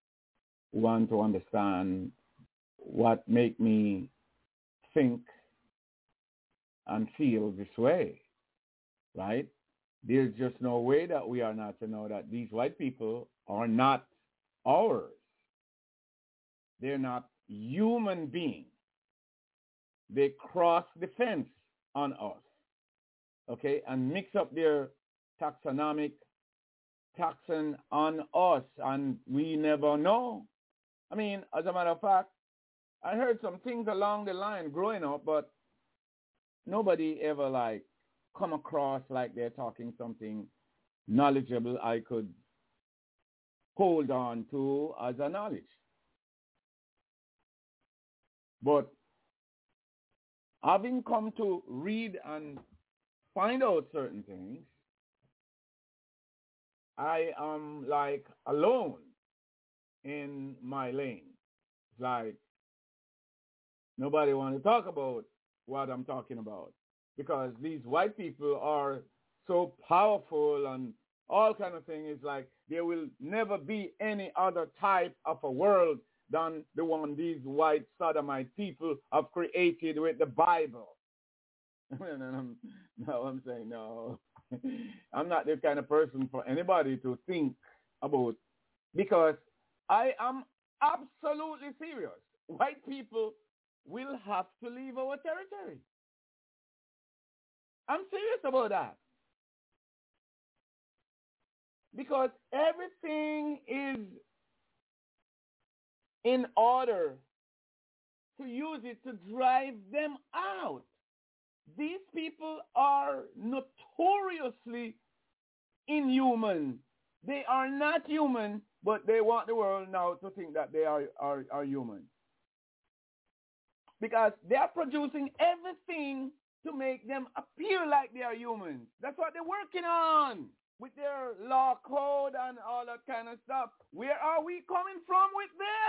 Speaker 2: want to understand what make me think and feel this way, right? There's just no way that we are not to know that these white people are not ours. They're not human beings. They cross the fence on us, okay, and mix up their taxonomic taxon on us, and we never know. I mean, as a matter of fact, I heard some things along the line growing up, but nobody ever like come across like they're talking something knowledgeable I could hold on to as a knowledge. But having come to read and find out certain things, I am like alone in my lane. It's like nobody want to talk about what I'm talking about because these white people are so powerful and all kind of things. It's like there will never be any other type of a world than the one these white sodomite people have created with the Bible. And I'm saying, no, I'm not the kind of person for anybody to think about, because I am absolutely serious. White people will have to leave our territory. I'm serious about that. Because everything is in order to use it to drive them out. These people are notoriously inhuman. They are not human, but they want the world now to think that they are human. Because they are producing everything to make them appear like they are humans. That's what they're working on with their law code and all that kind of stuff. Where are we coming from with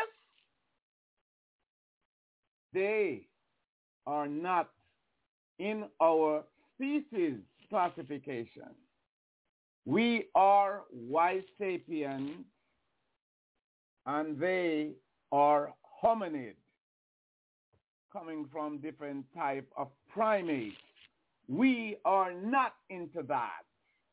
Speaker 2: this? They are not in our species classification. We are white sapiens and they are hominids, coming from different type of primates. We are not into that.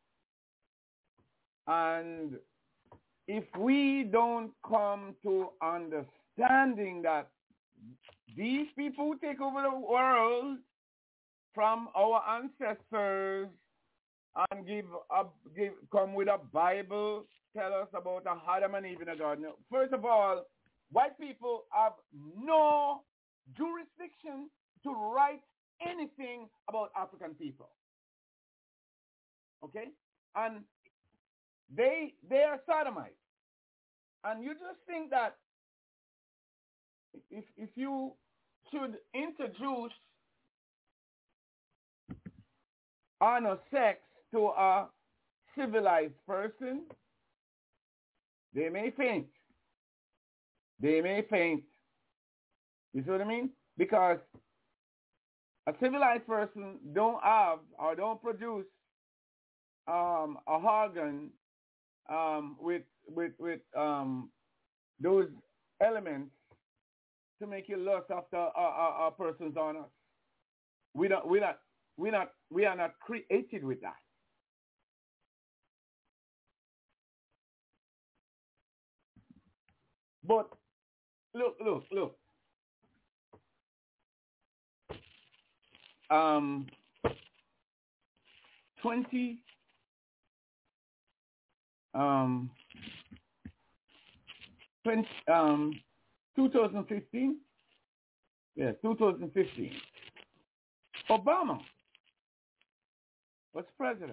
Speaker 2: And if we don't come to understanding that these people who take over the world from our ancestors and come with a Bible, tell us about Adam and Eve in the garden. First of all, white people have no jurisdiction to write anything about African people. Okay? And they are sodomites. And you just think that if you should introduce honor sex to a civilized person, they may faint. They may faint. You see what I mean? Because a civilized person don't have or don't produce a organ with those elements to make you lust after a person's honor. We are not created with that. But look. 2015. Yeah, 2015. Obama was president.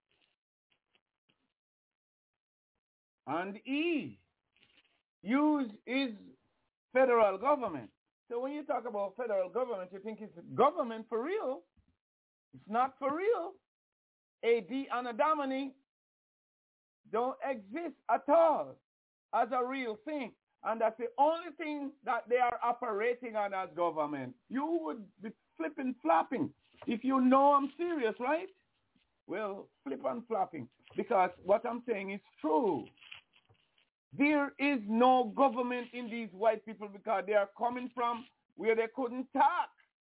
Speaker 2: And he used his federal government. So when you talk about federal government, you think it's government for real. It's not for real. AD and Adamany don't exist at all as a real thing. And that's the only thing that they are operating on as government. You would be flipping, flopping. If you know I'm serious, right? Well, flip and flopping. Because what I'm saying is true. There is no government in these white people because they are coming from where they couldn't talk.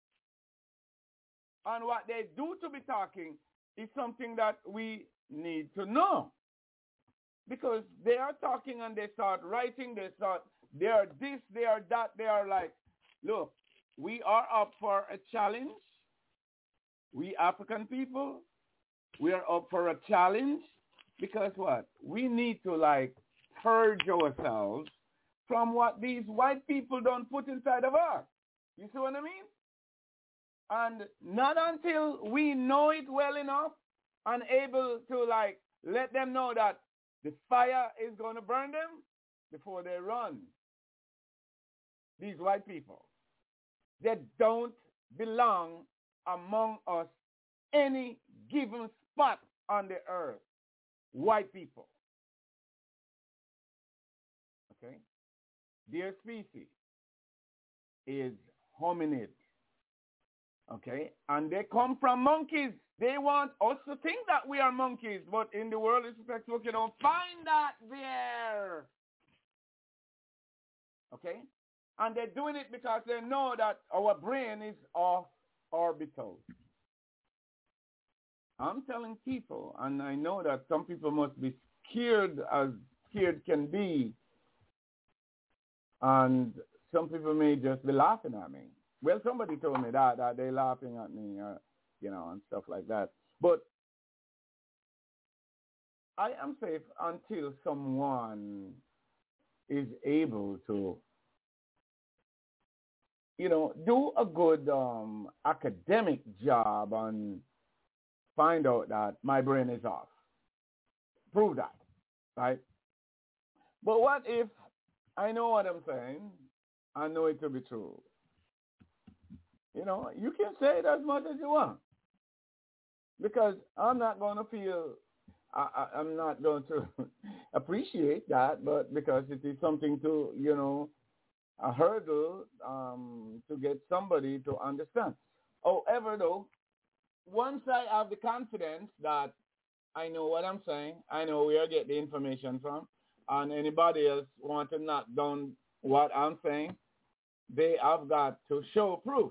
Speaker 2: And what they do to be talking is something that we need to know. Because they are talking and they start writing, they are this, they are that, they are like, look, we are up for a challenge. We African people, we are up for a challenge because what? We need to like purge ourselves from what these white people don't put inside of us. You see what I mean? And not until we know it well enough and able to like let them know that the fire is going to burn them before they run. These white people, they don't belong among us any given spot on the earth. White people. Okay? Their species is hominid. Okay? And they come from monkeys. They want us to think that we are monkeys, but in the world of textbook, you don't find that there. Okay? And they're doing it because they know that our brain is off orbital. I'm telling people, and I know that some people must be scared as scared can be, and some people may just be laughing at me. Well, somebody told me that they're laughing at me, and stuff like that. But I am safe until someone is able to, do a good academic job and find out that my brain is off. Prove that, right? But what if I know what I'm saying? I know it to be true. You can say it as much as you want. Because I'm not going to feel, I'm not going to appreciate that, but because it is something to, a hurdle to get somebody to understand. However, though, once I have the confidence that I know what I'm saying, I know where I get the information from, and anybody else want to knock down what I'm saying, they have got to show proof.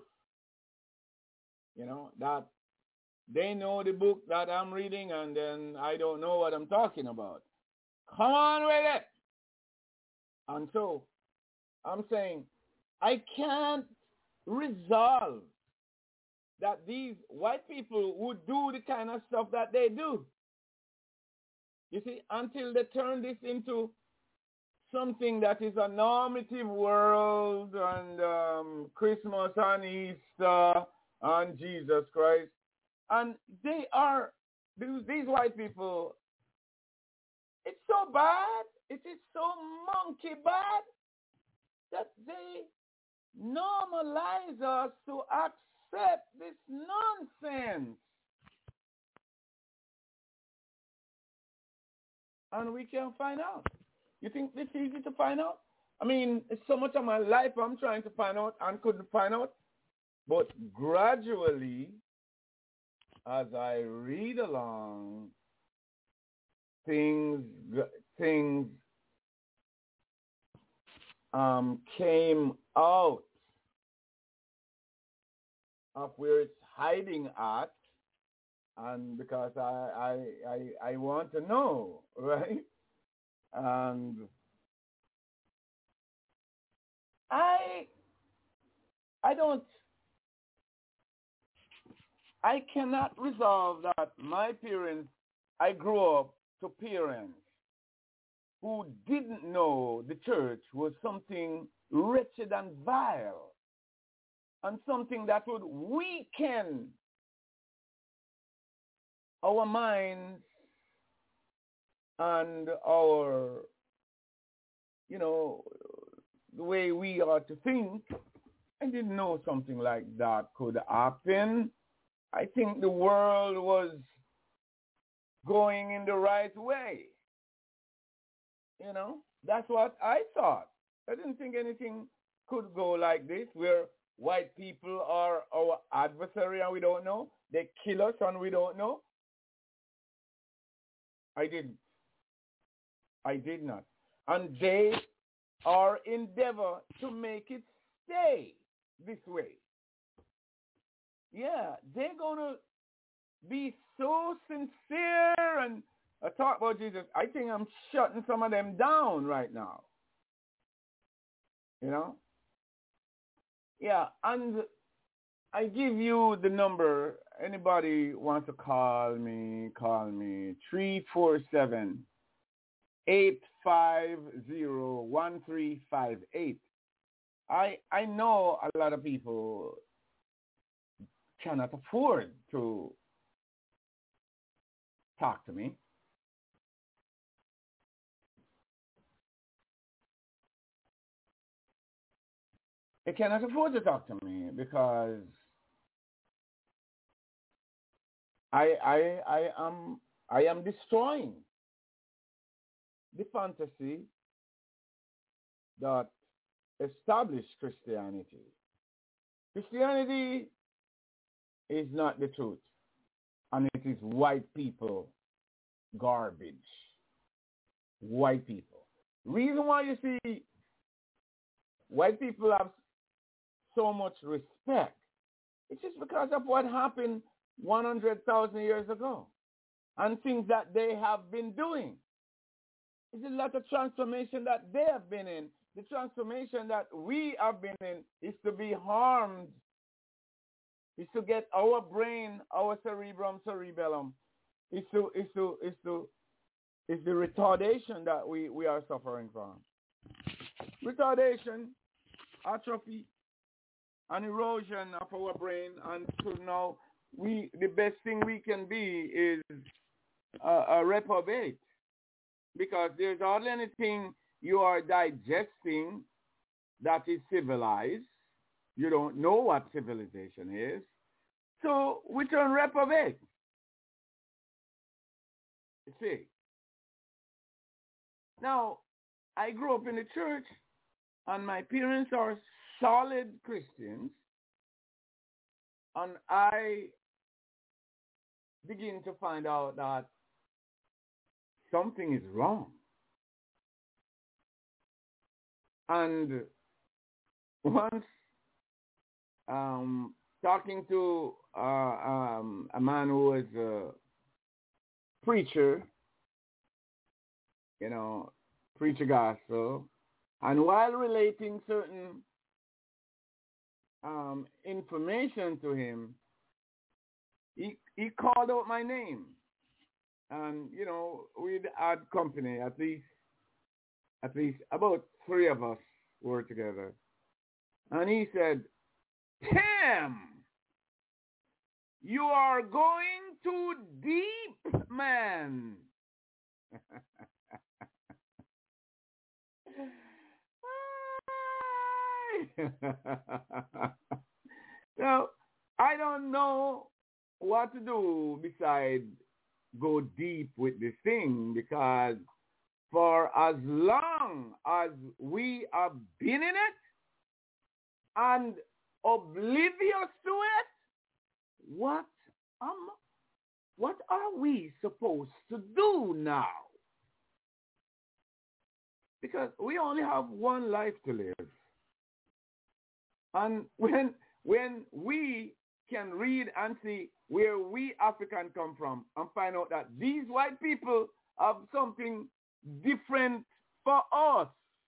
Speaker 2: That they know the book that I'm reading and then I don't know what I'm talking about. Come on with it. And so I'm saying I can't resolve that these white people would do the kind of stuff that they do. You see, until they turn this into something that is a normative world and Christmas and Easter and Jesus Christ. And these white people, it's so bad, it is so monkey bad that they normalize us to accept this nonsense. And we can't find out. You think this is easy to find out? I mean, it's so much of my life I'm trying to find out and couldn't find out. But gradually, as I read along, things came out of where it's hiding at, and because I want to know, right? And I cannot resolve that my parents, I grew up to parents who didn't know the church was something wretched and vile and something that would weaken our minds and our, the way we are to think. I didn't know something like that could happen. I think the world was going in the right way. That's what I thought. I didn't think anything could go like this, where white people are our adversary and we don't know. They kill us and we don't know. I did not. And they are endeavor to make it stay this way. Yeah, they're going to be so sincere and talk about Jesus. I think I'm shutting some of them down right now. You know? Yeah, and I give you the number. Anybody wants to call me, 347-850-1358. I know a lot of people cannot afford to talk to me. They cannot afford to talk to me because I am destroying the fantasy that established Christianity. Christianity is not the truth, and it is white people garbage. White people. Reason why you see white people have so much respect, it's just because of what happened 100,000 years ago and things that they have been doing. It's a lot of transformation that they have been in. The transformation that we have been in is to be harmed, is to get our brain, our cerebellum, is the retardation that we are suffering from. Retardation, atrophy, and erosion of our brain, and so now the best thing we can be is a reprobate, because there's hardly anything you are digesting that is civilized. You don't know what civilization is, so we turn reprobate. You see. Now, I grew up in the church, and my parents are solid Christians, and I begin to find out that something is wrong. And once talking to a man who was a preacher, preach a gospel, and while relating certain information to him, he called out my name. And, we'd had company, at least about 3 of us were together. And he said, "Tim, you are going too deep, man." Now, I don't know what to do besides go deep with this thing, because for as long as we have been in it and oblivious to it, what are we supposed to do now? Because we only have one life to live. And when we can read and see where we Africans come from and find out that these white people have something different for us,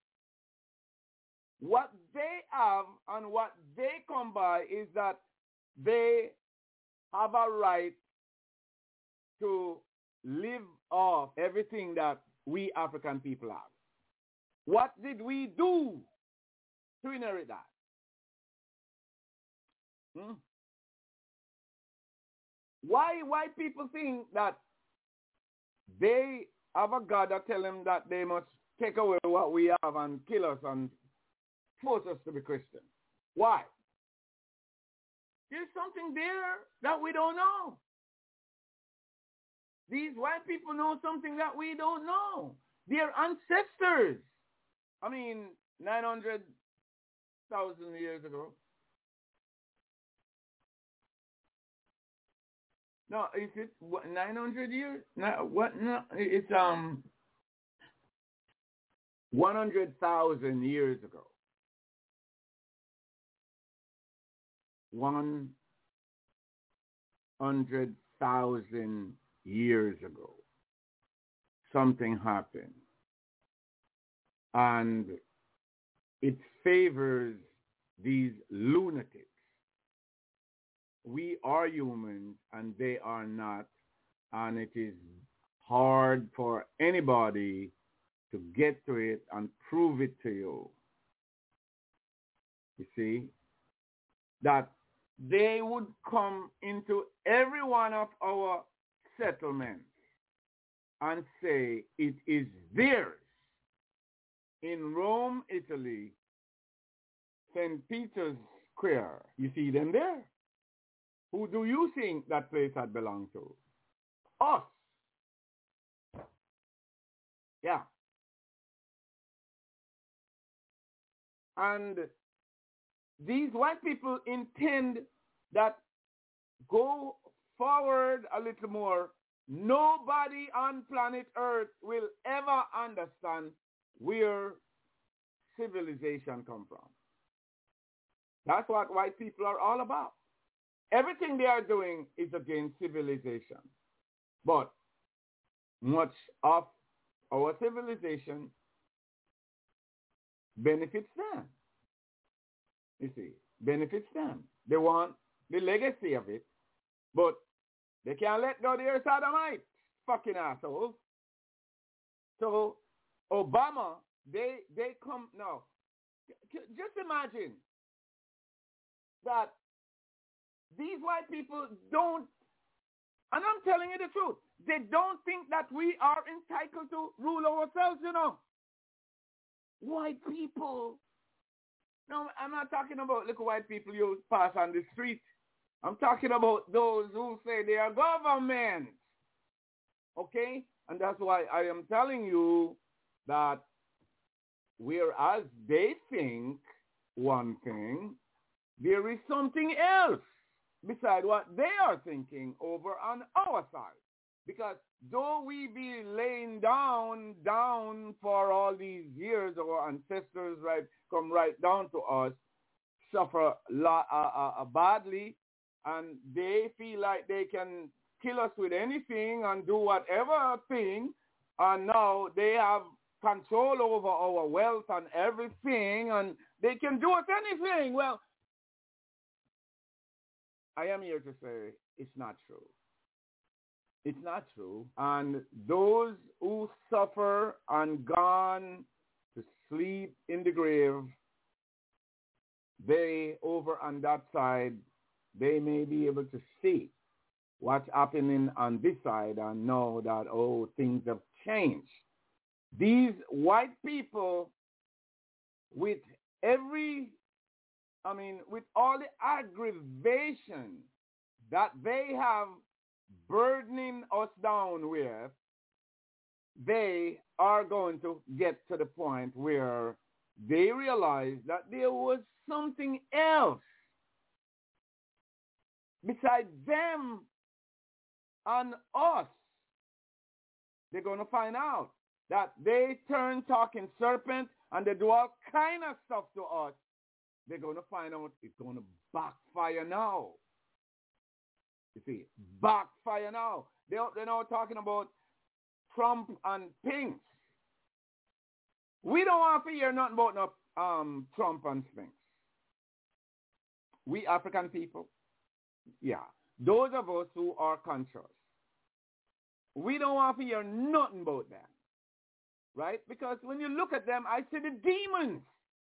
Speaker 2: what they have and what they come by is that they have a right to live off everything that we African people have. What did we do to inherit that? Why white people think that they have a God that tell them that they must take away what we have and kill us and force us to be Christian? Why? There's something there that we don't know. These white people know something that we don't know. Their ancestors, 900,000 years ago. No, is it 900 years? No, what? No, it's 100,000 years ago. 100,000 years ago. Something happened. And it favors these lunatics. We are humans and they are not. And it is hard for anybody to get to it and prove it to you. You see? That they would come into every one of our settlements and say it is theirs. In Rome, Italy, St. Peter's Square, you see them there. Who do you think that place had belonged to? Us. Yeah. And these white people intend that go forward a little more. Nobody on planet Earth will ever understand where civilization come from. That's what white people are all about. Everything they are doing is against civilization. But much of our civilization benefits them. You see, benefits them. They want the legacy of it, but they can't let go their sodomites, fucking assholes. So Obama, they come now. Just imagine that these white people don't, and I'm telling you the truth, they don't think that we are entitled to rule ourselves, you know. White people. No, I'm not talking about little white people you pass on the street. I'm talking about those who say they are government. Okay? And that's why I am telling you that whereas they think one thing, there is something else beside what they are thinking over on our side. Because though we be laying down for all these years, our ancestors come right down to us, suffer badly, and they feel like they can kill us with anything and do whatever thing, and now they have control over our wealth and everything, and they can do us anything. Well, I am here to say it's not true. It's not true. And those who suffer and gone to sleep in the grave, they over on that side, they may be able to see what's happening on this side and know that, oh, things have changed. These white people, with all the aggravation that they have burdening us down with, they are going to get to the point where they realize that there was something else besides them and us. They're going to find out that they turn talking serpent and they do all kind of stuff to us. They're going to find out it's going to backfire now. You see, backfire now. They're now talking about Trump and Pinks. We don't want to hear nothing about no Trump and Pinks. We African people, yeah, those of us who are conscious, we don't want to hear nothing about that, right? Because when you look at them, I see the demons.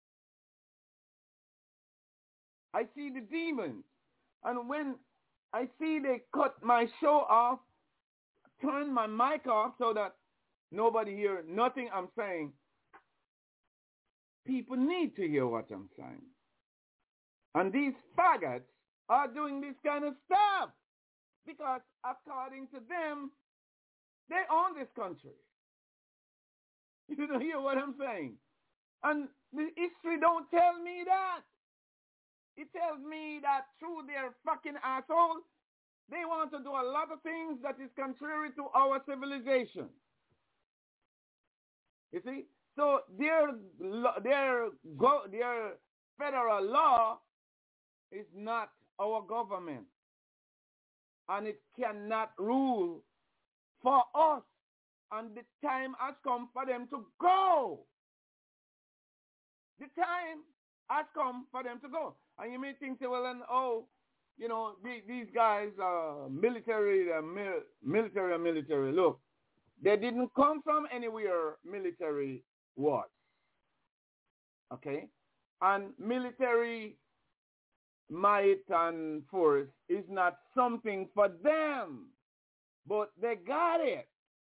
Speaker 2: I see the demons. And when I see they cut my show off, turn my mic off so that nobody hear nothing I'm saying, people need to hear what I'm saying. And these faggots are doing this kind of stuff because according to them, they own this country. You don't hear what I'm saying? And the history don't tell me that. It tells me that through their fucking asshole, they want to do a lot of things that is contrary to our civilization. You see? So their federal law is not our government, and it cannot rule for us. And the time has come for them to go. The time has come for them to go. And you may think, well, then, these guys are military. Look, they didn't come from anywhere military was. Okay? And military might and force is not something for them, but they got it.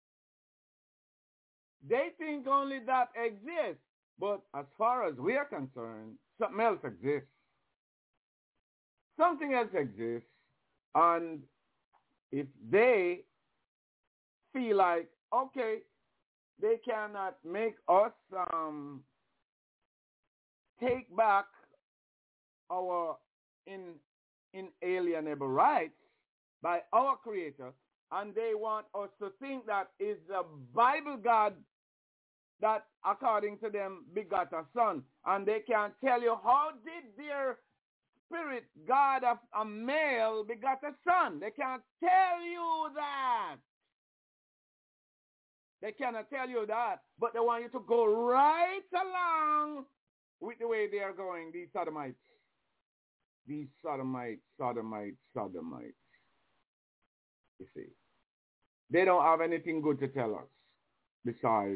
Speaker 2: They think only that exists, but as far as we are concerned, something else exists. Something else exists, and if they feel like, okay, they cannot make us take back our inalienable rights by our Creator, and they want us to think that is the Bible God that, according to them, begot a son, and they can't tell you how did their spirit God of a male begot a son. They can't tell you that. They cannot tell you that, but they want you to go right along with the way they are going, these sodomites. These sodomites. You see. They don't have anything good to tell us besides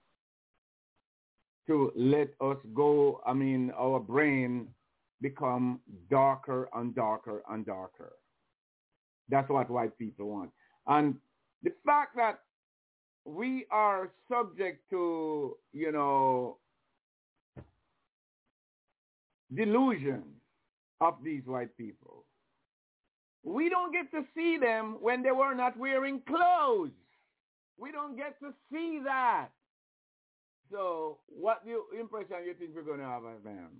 Speaker 2: to let us go, our brain become darker and darker and darker. That's what white people want. And the fact that we are subject to, delusion of these white people. We don't get to see them when they were not wearing clothes. We don't get to see that. So what impression you think we're going to have of them?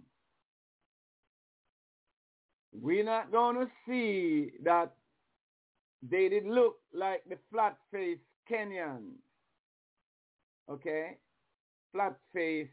Speaker 2: We're not going to see that they did look like the flat-faced Kenyans. Okay? Flat-faced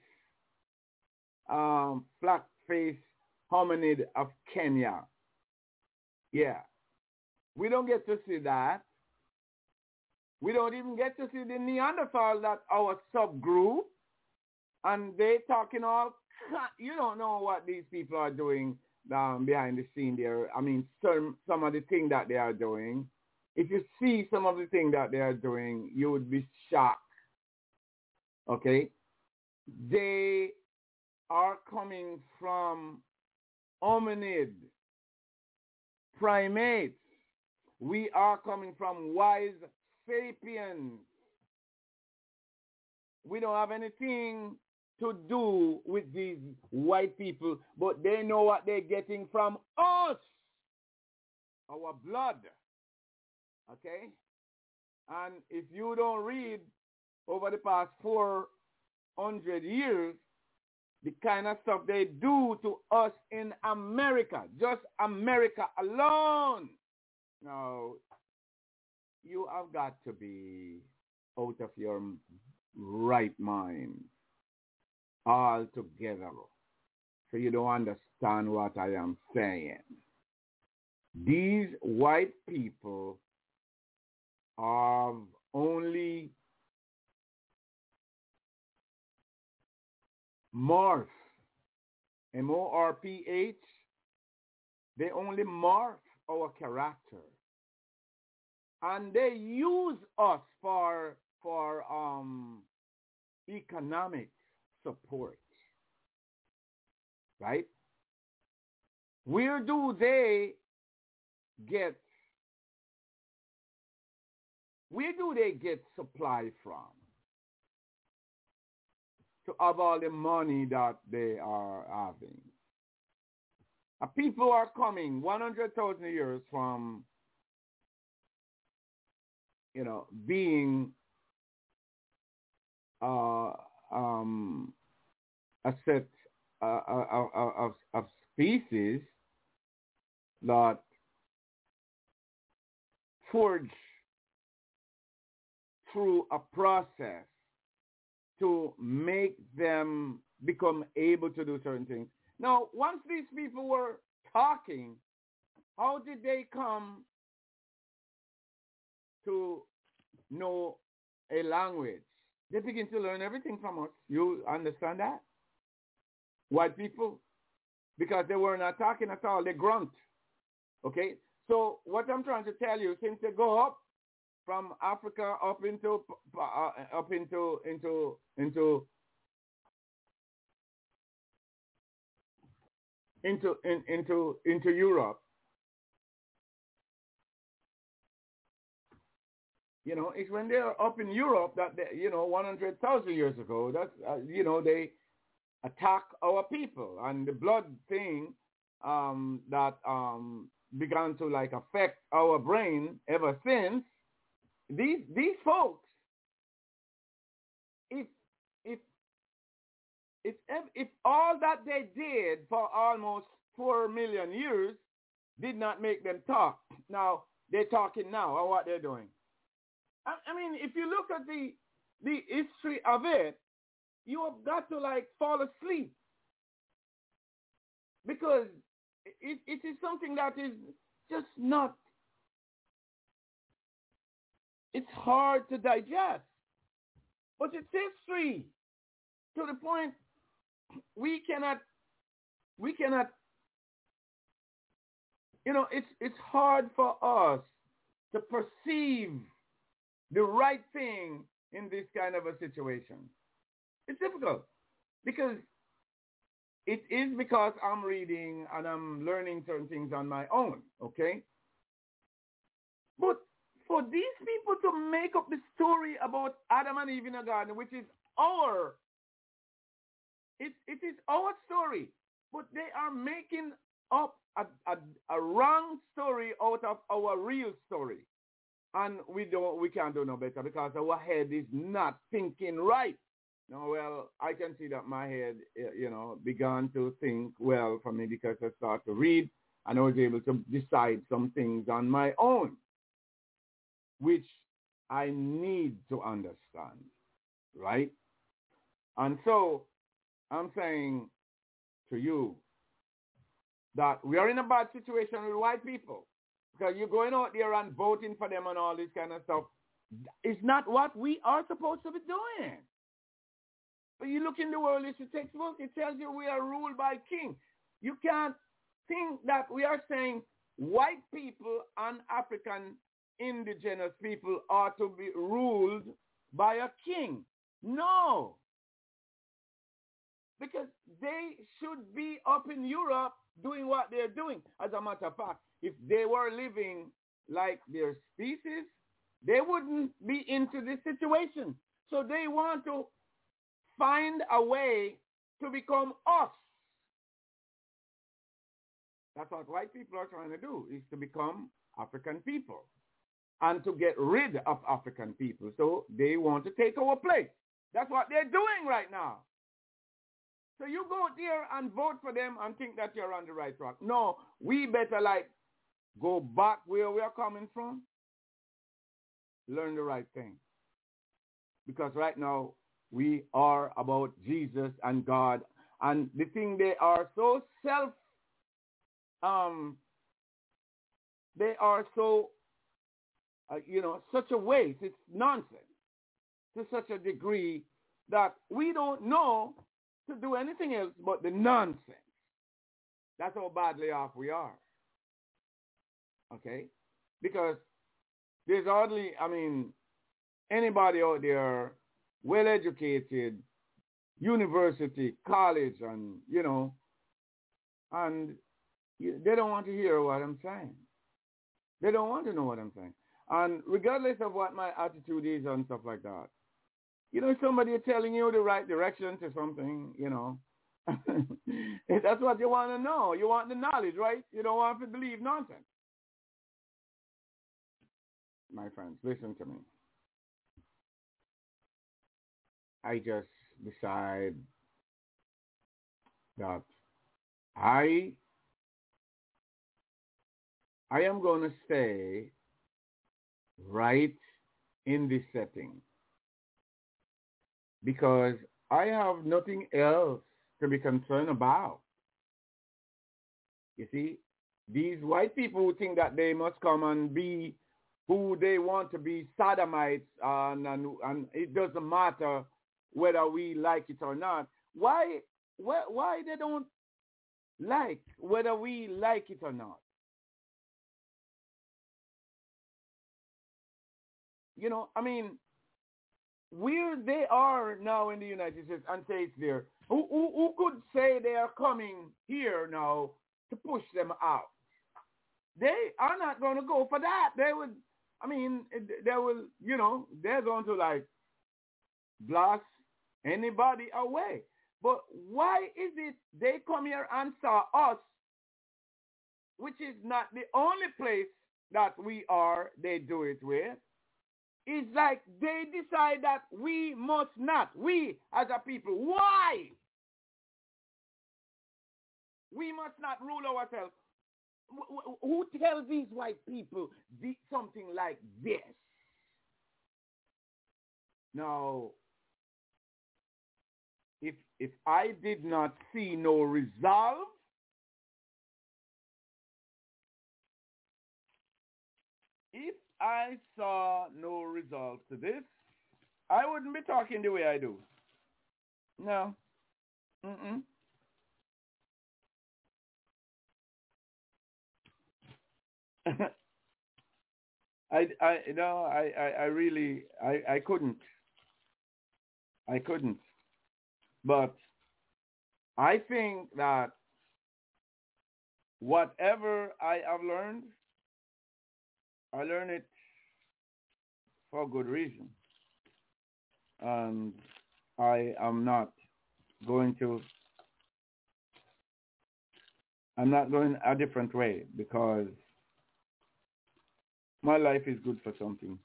Speaker 2: hominid of Kenya. Yeah. We don't get to see that. We don't even get to see the Neanderthal, that our subgroup. And they talking all, you don't know what these people are doing behind the scene there. Some of the things that they are doing. If you see some of the things that they are doing, you would be shocked. Okay? They are coming from hominid primates. We are coming from wise sapiens. We don't have anything to do with these white people, but they know what they're getting from us, our blood. Okay? And if you don't read over the past 400 years, the kind of stuff they do to us in America, just America alone. Now, you have got to be out of your right mind altogether. So you don't understand what I am saying. These white people have only morph, M-O-R-P-H, they only morph our character. And they use us for economic support. Right? Where do they get supply from to have all the money that they are having? People are coming 100,000 years from, being a set of species that forge through a process to make them become able to do certain things. Now, once these people were talking, how did they come to know a language? They begin to learn everything from us. You understand that? White people, because they were not talking at all, they grunt. Okay? So what I'm trying to tell you, since they go up from Africa up into Europe, you know, it's when they're up in Europe that they, you know, 100,000 years ago, that's you know, they attack our people, and the blood thing that began to like affect our brain ever since. These folks, if all that they did for almost 4 million years did not make them talk, now they're talking now, or what they're doing. I mean, if you look at the history of it, you have got to like fall asleep, because it is something that is just not, it's hard to digest, but it's history to the point we cannot, you know, it's hard for us to perceive the right thing in this kind of a situation. It's difficult because it is because I'm reading and I'm learning certain things on my own, okay? But for these people to make up the story about Adam and Eve in the garden, which is it is our story, but they are making up a wrong story out of our real story. And we can't do no better because our head is not thinking right. No, well, I can see that my head, you know, began to think well for me because I started to read and I was able to decide some things on my own, which I need to understand, right? And so I'm saying to you that we are in a bad situation with white people, because you're going out there and voting for them and all this kind of stuff. It's not what we are supposed to be doing. But you look in the world history textbook, it tells you we are ruled by king. You can't think that we are saying white people and African indigenous people are to be ruled by a king. No. Because they should be up in Europe doing what they're doing. As a matter of fact, if they were living like their species, they wouldn't be into this situation. So they want to find a way to become us. That's what white people are trying to do, is to become African people and to get rid of African people. So they want to take our place. That's what they're doing right now. So you go there and vote for them and think that you're on the right track. No, we better like go back where we are coming from, learn the right thing. Because right now we are about Jesus and God. And the thing, they are so they are so, such a waste. It's nonsense to such a degree that we don't know to do anything else but the nonsense. That's how badly off we are. Okay? Because there's hardly, anybody out there well-educated, university, college, and, and they don't want to hear what I'm saying. They don't want to know what I'm saying. And regardless of what my attitude is and stuff like that, somebody is telling you the right direction to something, that's what you want to know. You want the knowledge, right? You don't want to believe nonsense. My friends, listen to me. I just decide that I am going to stay right in this setting, because I have nothing else to be concerned about. You see, these white people who think that they must come and be who they want to be, sodomites, and it doesn't matter whether we like it or not. Why they don't like whether we like it or not? You know, I mean, where they are now in the United States and say it's there, who could say they are coming here now to push them out? They are not going to go for that. They would, I mean, they will, you know, they're going to like blast anybody away. But why is it they come here and saw us, which is not the only place that they do it with? It's like they decide that we must not, we as a people, why? We must not rule ourselves. Who tells these white people something like this? Now, if I did not see no resolve, if I saw no resolve to this, I wouldn't be talking the way I do. No. Mm-mm. I really couldn't. I couldn't. But I think that whatever I have learned, I learned it for a good reason. And I am not going I'm not going a different way because my life is good for something.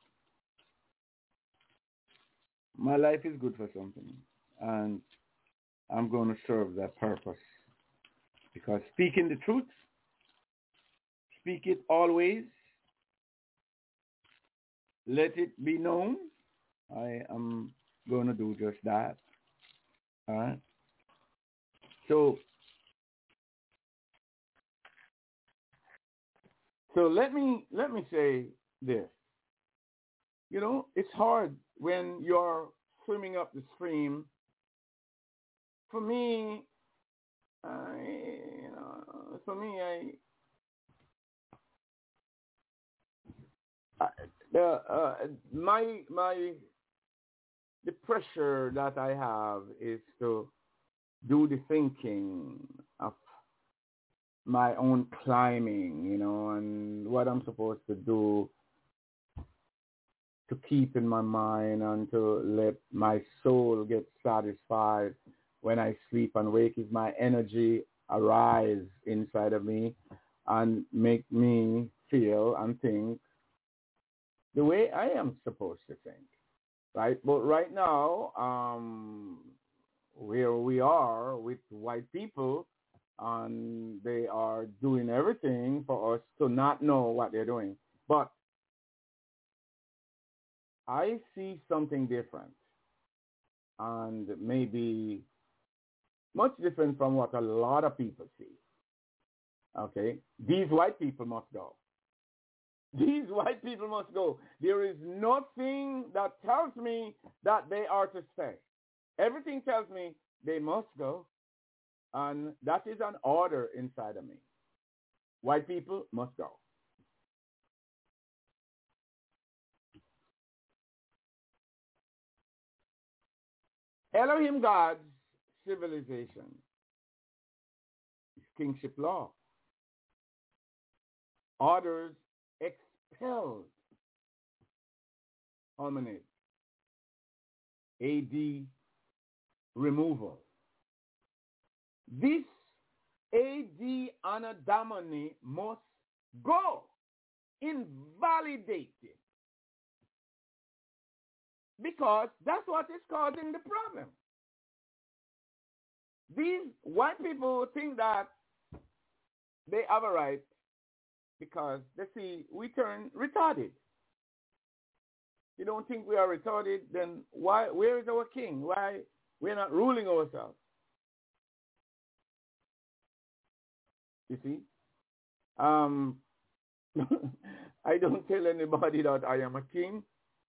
Speaker 2: My life is good for something. And I'm going to serve that purpose. Because speaking the truth, speak it always, let it be known. I am going to do just that. All right? So let me say this. You know, it's hard when you're swimming up the stream. For me, the pressure that I have is to do the thinking of my own climbing, you know, and what I'm supposed to do to keep in my mind and to let my soul get satisfied when I sleep and wake, is my energy arise inside of me and make me feel and think the way I am supposed to think, right? But right now, where we are with white people, and they are doing everything for us to not know what they're doing. But I see something different, and maybe much different from what a lot of people see. Okay? These white people must go. These white people must go. There is nothing that tells me that they are to stay. Everything tells me they must go. And that is an order inside of me. White people must go. Elohim God's civilization is kingship law. Orders expelled hominids. AD removal. This AD Anadomini must go, invalidated, because that's what is causing the problem. These white people think that they have a right because they see we turn retarded. you don't think we are retarded, then where is our king? Why we're not ruling ourselves? You see? I don't tell anybody that I am a king.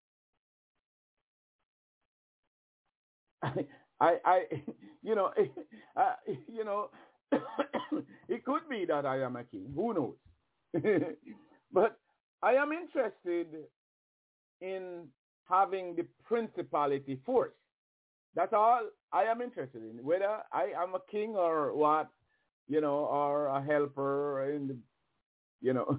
Speaker 2: I you know, you know, it could be that I am a king. Who knows? But I am interested in having the principality force. That's all I am interested in. Whether I am a king or what, you know, or a helper in the, you know.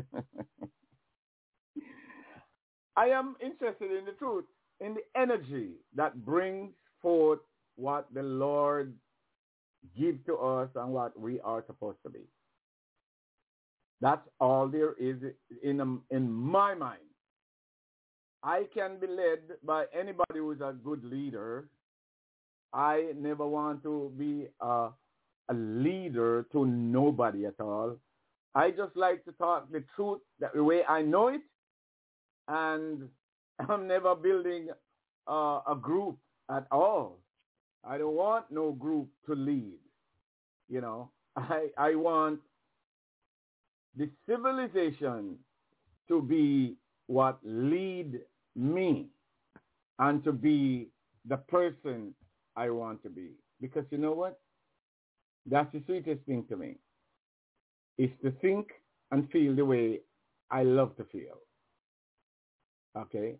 Speaker 2: I am interested in the truth, in the energy that brings forth what the Lord gives to us and what we are supposed to be. That's all there is in my mind. I can be led by anybody who is a good leader. I never want to be a leader to nobody at all. I just like to talk the truth the way I know it, and I'm never building a group at all. I don't want no group to lead. You know, I want the civilization to be what lead me and to be the person I want to be. Because you know what? That's the sweetest thing to me. Is to think and feel the way I love to feel. Okay?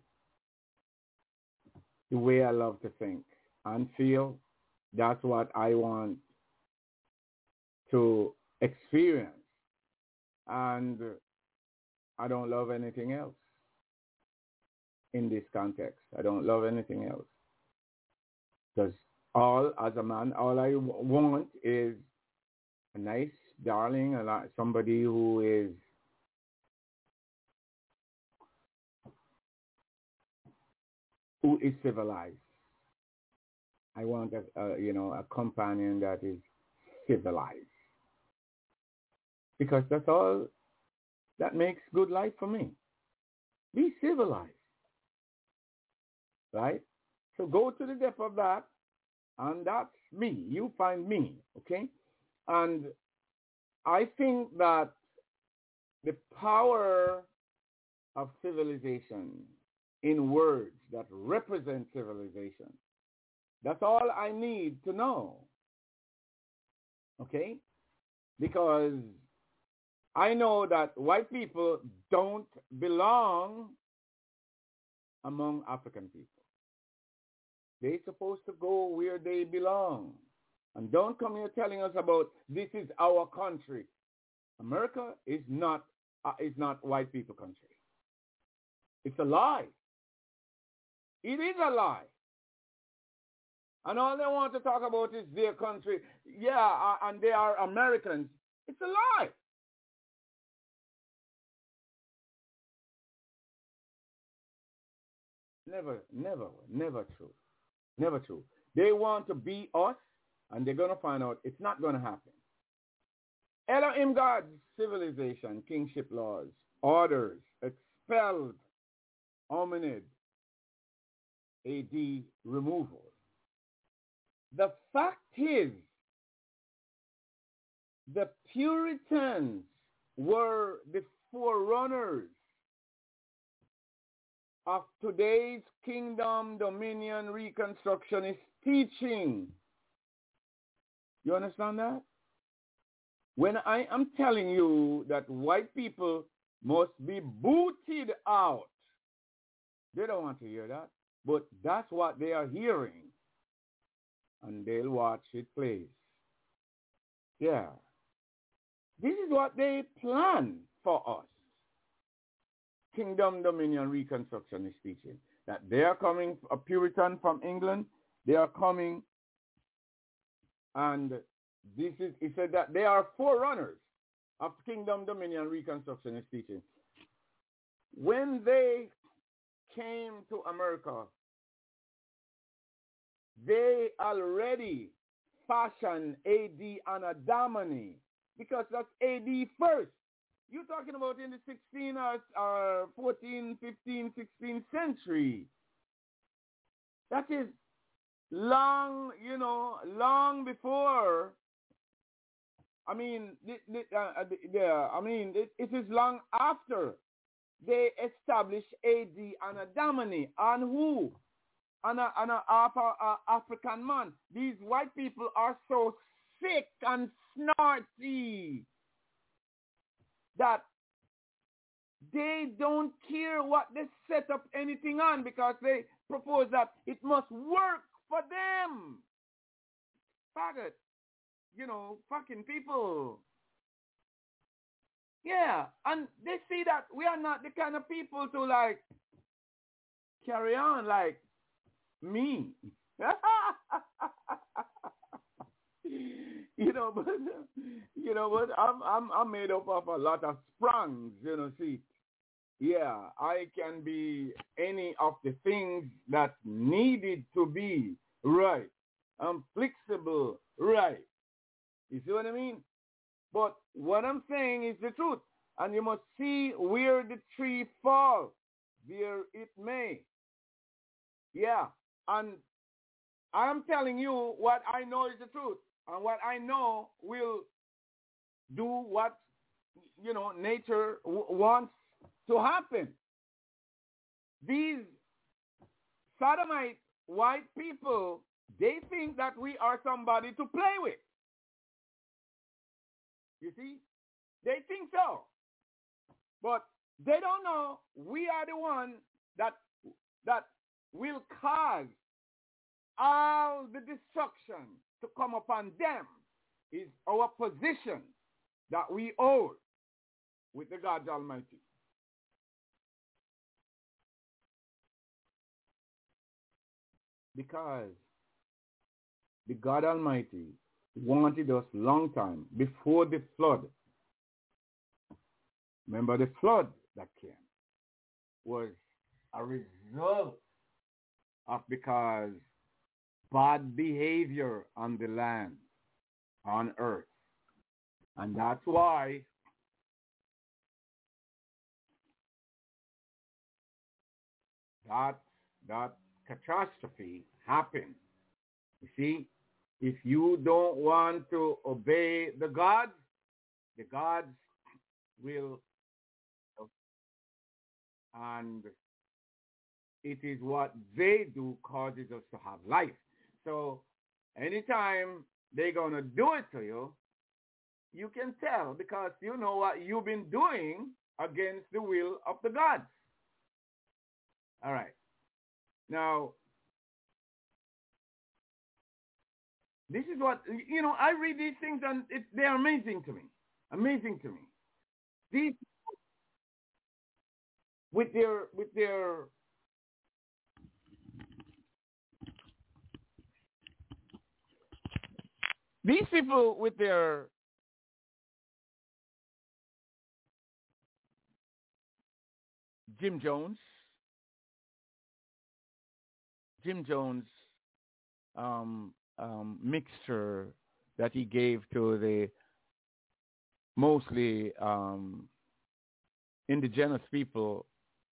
Speaker 2: The way I love to think and feel, that's what I want to experience. And I don't love anything else in this context. I don't love anything else. Because as a man, all I want is a nice darling, somebody who is civilized. I want a companion that is civilized. Because that's all that makes good life for me. Be civilized. Right? So go to the depth of that, and that's me. You find me, okay? And I think that the power of civilization in words that represent civilization, that's all I need to know, okay? Because I know that white people don't belong among African people. They're supposed to go where they belong. And don't come here telling us about this is our country. America is not white people country. It's a lie. It is a lie. And all they want to talk about is their country. Yeah, and they are Americans. It's a lie. Never true. Never true. They want to be us, and they're going to find out it's not going to happen. Elohim God's civilization, kingship laws, orders, expelled hominid, AD removal. The fact is, the Puritans were the forerunners of today's kingdom, dominion, reconstructionist teaching. You understand that? When I am telling you that white people must be booted out, they don't want to hear that, but that's what they are hearing. And they'll watch it plays. Yeah. This is what they plan for us. Kingdom, dominion, reconstruction is teaching. That they are coming, a Puritan from England, they are coming, and this is, he said that they are forerunners of kingdom, dominion, reconstruction is teaching. When they came to America, they already fashioned AD Anno Domini, because that's AD first. You're talking about in the 16th or 14, 15, 16th century. That is long, long before. I mean, it is long after they established AD and a Damani. On who? On a African man. These white people are so sick and snarty that they don't care what they set up anything on, because they propose that it must work for them. Faggot. Fucking people. Yeah, and they see that we are not the kind of people to like carry on like me. but I'm made up of a lot of sprongs, see. Yeah, I can be any of the things that needed to be, right. I'm flexible, right. You see what I mean? But what I'm saying is the truth. And you must see where the tree falls, where it may. Yeah. And I'm telling you what I know is the truth. And what I know will do what, nature wants to happen. These sodomite white people, they think that we are somebody to play with. You see? They think so. But they don't know we are the one that will cause all the destruction to come upon them. Is our position that we hold with the God Almighty. Because the God Almighty wanted us long time before the flood. Remember, the flood that came was a result of because bad behavior on the land, on earth. And that's why that catastrophe happened. You see, if you don't want to obey the gods will, and it is what they do causes us to have life. So anytime they're going to do it to you, you can tell, because you know what you've been doing against the will of the gods. All right. Now, this is what, I read these things and they're amazing to me. Amazing to me. These, with their these people with their Jim Jones mixture that he gave to the mostly indigenous people.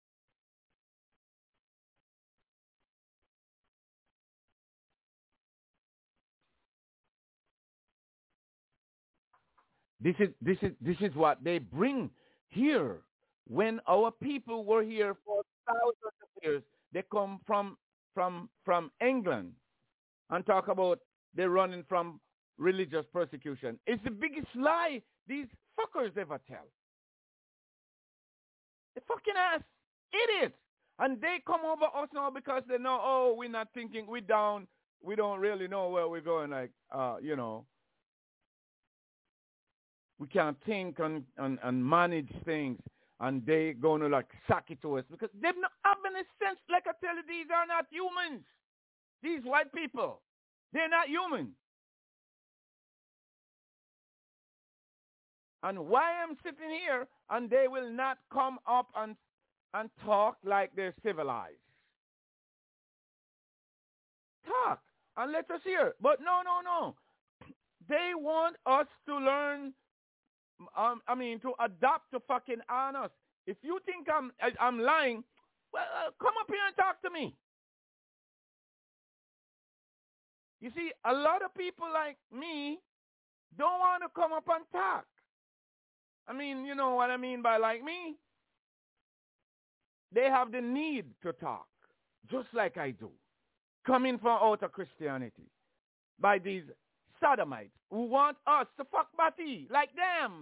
Speaker 2: This is what they bring here. When our people were here for thousands of years, they come from England and talk about they're running from religious persecution. It's the biggest lie these fuckers ever tell. The fucking ass idiots. And they come over us now because they know, oh, we're not thinking, we're down, we don't really know where we're going, like, we can't think and manage things, and they going to like suck it to us because they've not have any sense. Like I tell you, these are not humans. These white people, they're not human. And why I'm sitting here and they will not come up and talk like they're civilized. Talk and let us hear. But no. They want us to learn to adopt to fucking honest. If you think I'm lying, well, come up here and talk to me. You see, a lot of people like me don't want to come up and talk. I mean, you know what I mean by like me? They have the need to talk, just like I do, coming from out of Christianity, by these sodomites who want us to fuck Bati like them.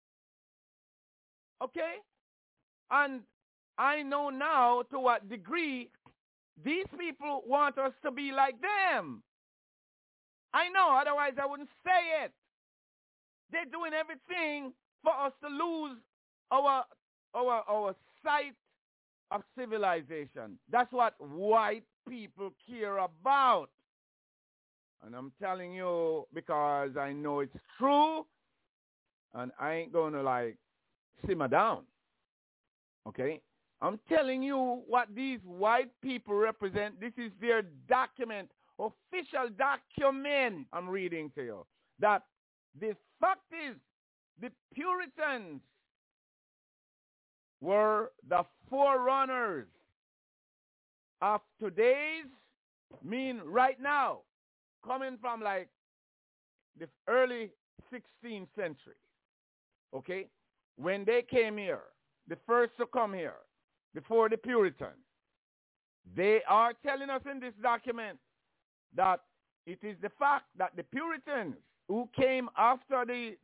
Speaker 2: Okay? And I know now to what degree these people want us to be like them. I know, otherwise I wouldn't say it. They're doing everything for us to lose our sight of civilization. That's what white people care about. And I'm telling you because I know it's true, and I ain't going to like simmer down. Okay? I'm telling you what these white people represent. This is their document, official document I'm reading to you. That the fact is, the Puritans were the forerunners of today's, mean right now, coming from like the early 16th century. Okay? When they came here, the first to come here, before the Puritans, they are telling us in this document that it is the fact that the Puritans who came after the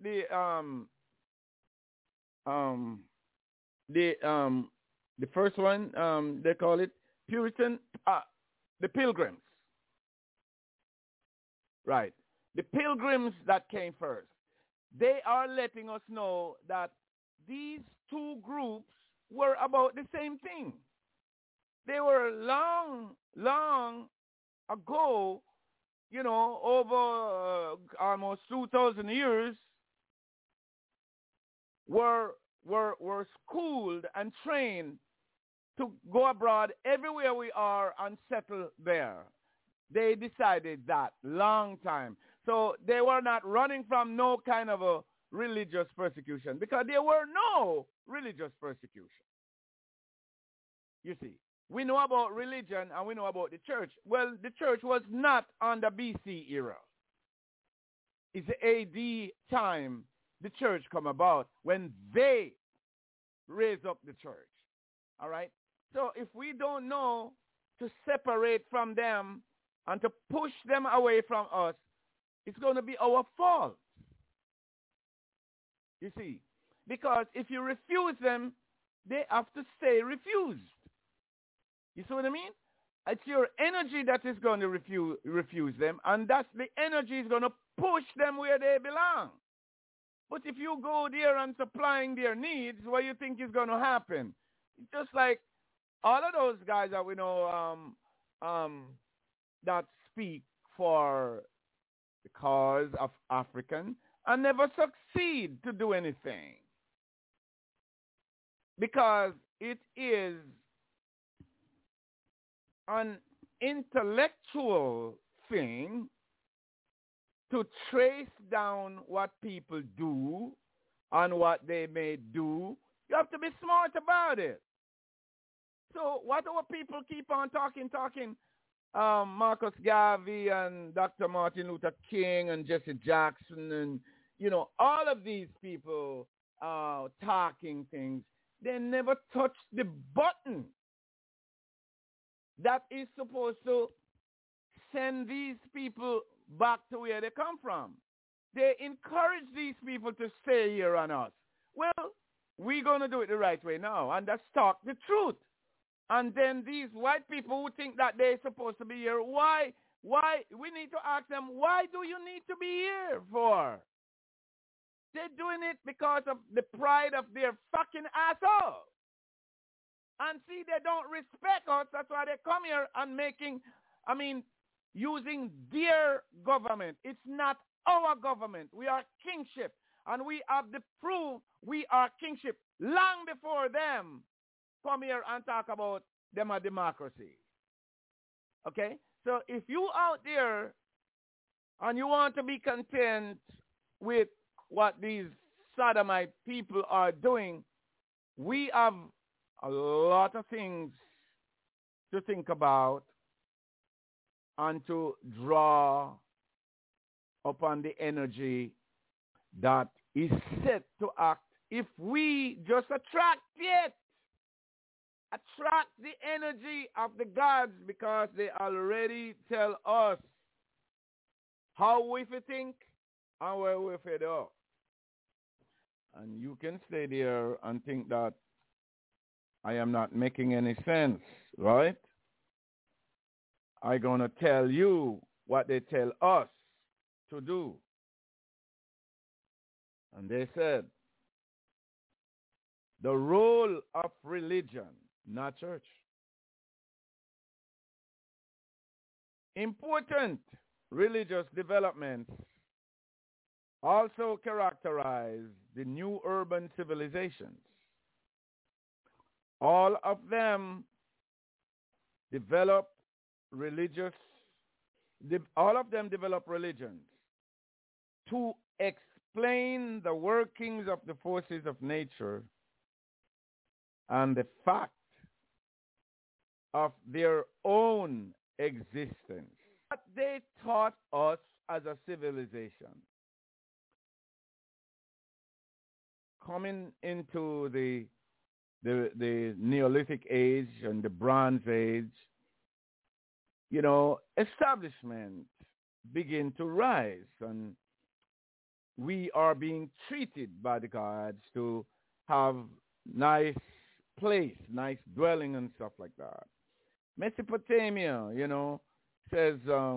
Speaker 2: first one, they call it Puritan, the Pilgrims. Right. The Pilgrims that came first. They are letting us know that these two groups were about the same thing. They were long ago, you know, over almost 2,000 years, were schooled and trained to go abroad everywhere we are and settle there. They decided that long time. So they were not running from no kind of a religious persecution, because there were no religious persecution. You see, we know about religion and we know about the church. Well, the church was not on the BC era. It's the AD time the church come about, when they raise up the church. All right? So if we don't know to separate from them and to push them away from us, it's going to be our fault. You see, because if you refuse them, they have to stay refused. You see what I mean? It's your energy that is going to refuse them, and that's the energy is going to push them where they belong. But if you go there and supplying their needs, what do you think is going to happen? Just like all of those guys that we know that speak for the cause of African and never succeed to do anything. Because it is an intellectual thing to trace down what people do and what they may do. You have to be smart about it. So what our people keep on talking, Marcus Garvey and Dr. Martin Luther King and Jesse Jackson and, you know, all of these people talking things, they never touch the button that is supposed to send these people back to where they come from. They encourage these people to stay here on us. Well, we're going to do it the right way now, and that's talk the truth. And then these white people who think that they're supposed to be here, why? We need to ask them, why do you need to be here for? They're doing it because of the pride of their fucking asshole. And see, they don't respect us. That's why they come here and using their government. It's not our government. We are kingship. And we have the proof we are kingship long before them come here and talk about them a democracy. Okay? So if you out there and you want to be content with what these sodomite people are doing, we have a lot of things to think about and to draw upon the energy that is set to act if we just attract the energy of the gods, because they already tell us how we think and where we fed up. And you can stay there and think that I am not making any sense, right? I'm going to tell you what they tell us to do. And they said, the role of religion, not church. Important religious developments also characterize the new urban civilizations. All of them develop religions to explain the workings of the forces of nature and the fact of their own existence. What they taught us as a civilization, coming into the Neolithic age and the Bronze Age, establishment begin to rise, and we are being treated by the gods to have nice place, nice dwelling and stuff like that. Mesopotamia, it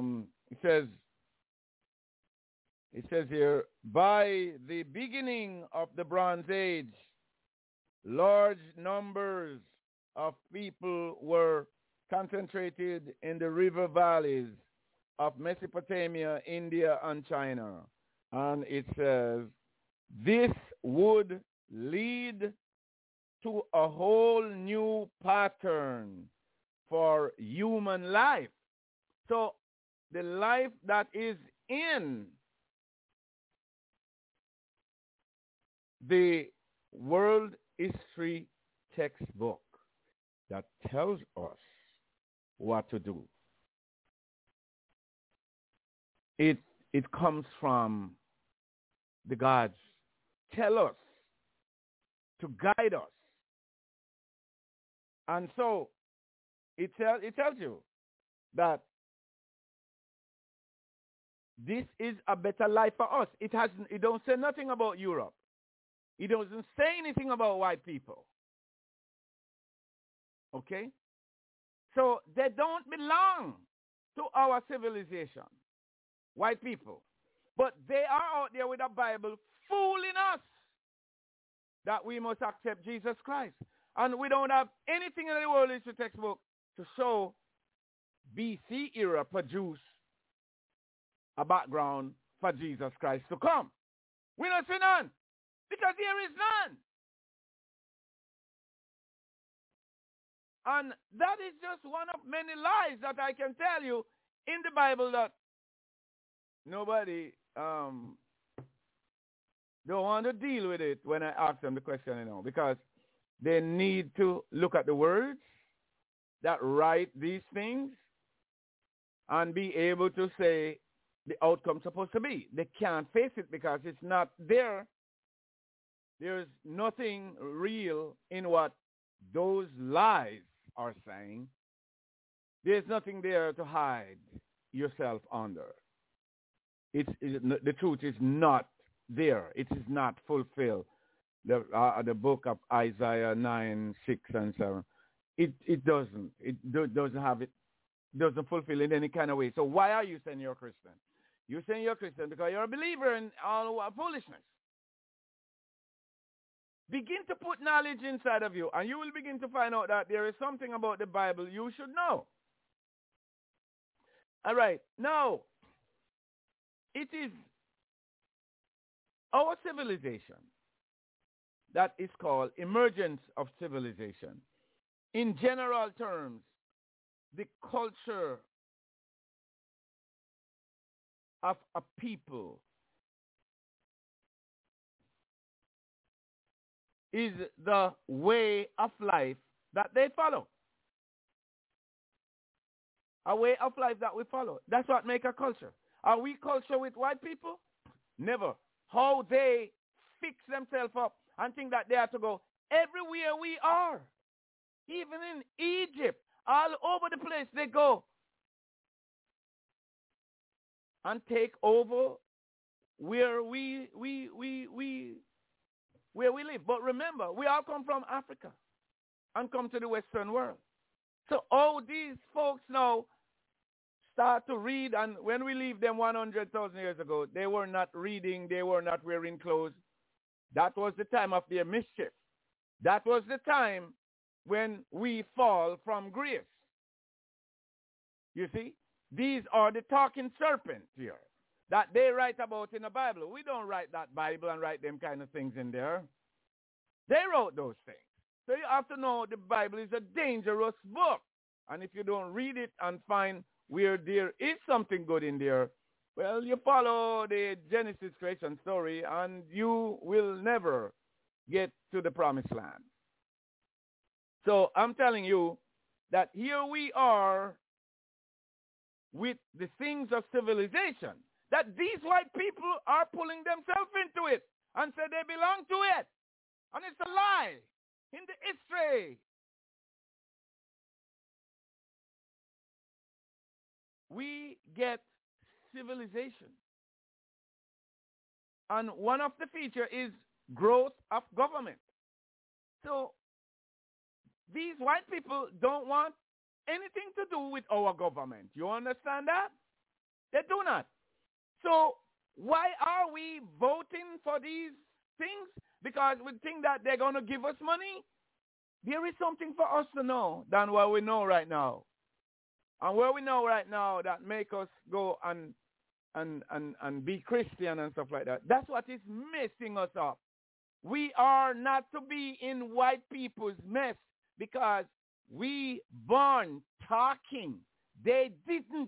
Speaker 2: says here, by the beginning of the Bronze Age, large numbers of people were concentrated in the river valleys of Mesopotamia, India, and China. And it says, this would lead to a whole new pattern for human life. So the life that is in the world history textbook that tells us what to do. It comes from the gods. Tell us to guide us. And so it tells you that this is a better life for us. It don't say nothing about Europe. It doesn't say anything about white people. Okay? So they don't belong to our civilization, white people. But they are out there with a Bible fooling us that we must accept Jesus Christ. And we don't have anything in the world history textbook to show BC era produce a background for Jesus Christ to come. We don't see none, because there is none. And that is just one of many lies that I can tell you in the Bible that nobody don't want to deal with it when I ask them the question, because they need to look at the words that write these things and be able to say the outcome supposed to be. They can't face it because it's not there. There's nothing real in what those lies are saying. There's nothing there to hide yourself under. The truth is not there. It is not fulfilled. The book of Isaiah 9, 6, and 7. It doesn't. Doesn't have it. Doesn't fulfill it in any kind of way. So why are you saying you're a Christian? You're saying you're a Christian because you're a believer in all foolishness. Begin to put knowledge inside of you, and you will begin to find out that there is something about the Bible you should know. All right. Now, it is our civilization that is called emergence of civilization. In general terms, the culture of a people is the way of life that they follow. A way of life that we follow. That's what makes a culture. Are we culture with white people? Never. How they fix themselves up and think that they have to go everywhere we are. Even in Egypt, all over the place they go and take over where we live. But remember, we all come from Africa and come to the Western world. So all these folks now start to read, and when we leave them 100,000 years ago, they were not reading, they were not wearing clothes. That was the time of their mischief. That was the time when we fall from grace. You see, these are the talking serpents here that they write about in the Bible. We don't write that Bible and write them kind of things in there. They wrote those things. So you have to know the Bible is a dangerous book. And if you don't read it and find where there is something good in there, well, you follow the Genesis creation story and you will never get to the promised land. So I'm telling you that here we are with the things of civilization, that these white people are pulling themselves into it and say they belong to it. And it's a lie in the history. We get civilization. And one of the features is growth of government. So these white people don't want anything to do with our government. You understand that? They do not. So why are we voting for these things? Because we think that they're going to give us money? There is something for us to know than what we know right now. And what we know right now that make us go and be Christian and stuff like that. That's what is messing us up. We are not to be in white people's mess because we born talking. They didn't.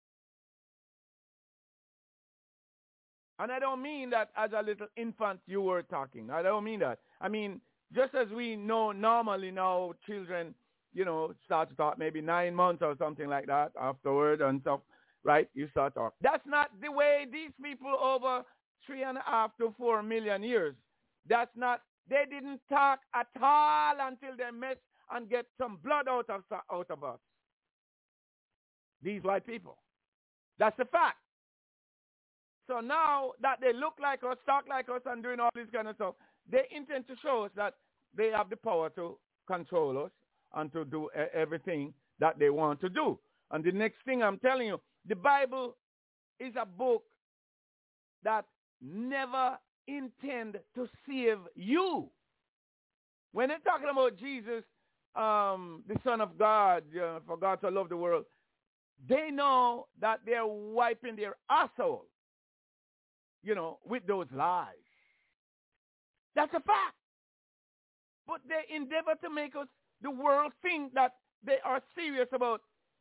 Speaker 2: And I don't mean that as a little infant you were talking. I don't mean that. I mean, just as we know normally now children, start to talk maybe 9 months or something like that afterward and stuff, right? You start talking. That's not the way these people over 3.5 to 4 million years. That's not, they didn't talk at all until they met and get some blood out of us. These white people. That's the fact. So now that they look like us, talk like us, and doing all this kind of stuff, they intend to show us that they have the power to control us and to do everything that they want to do. And the next thing I'm telling you, the Bible is a book that never intend to save you. When they're talking about Jesus, the Son of God, for God to love the world, they know that they're wiping their asshole, with those lies. That's a fact. But they endeavor to make us, the world, think that they are serious about,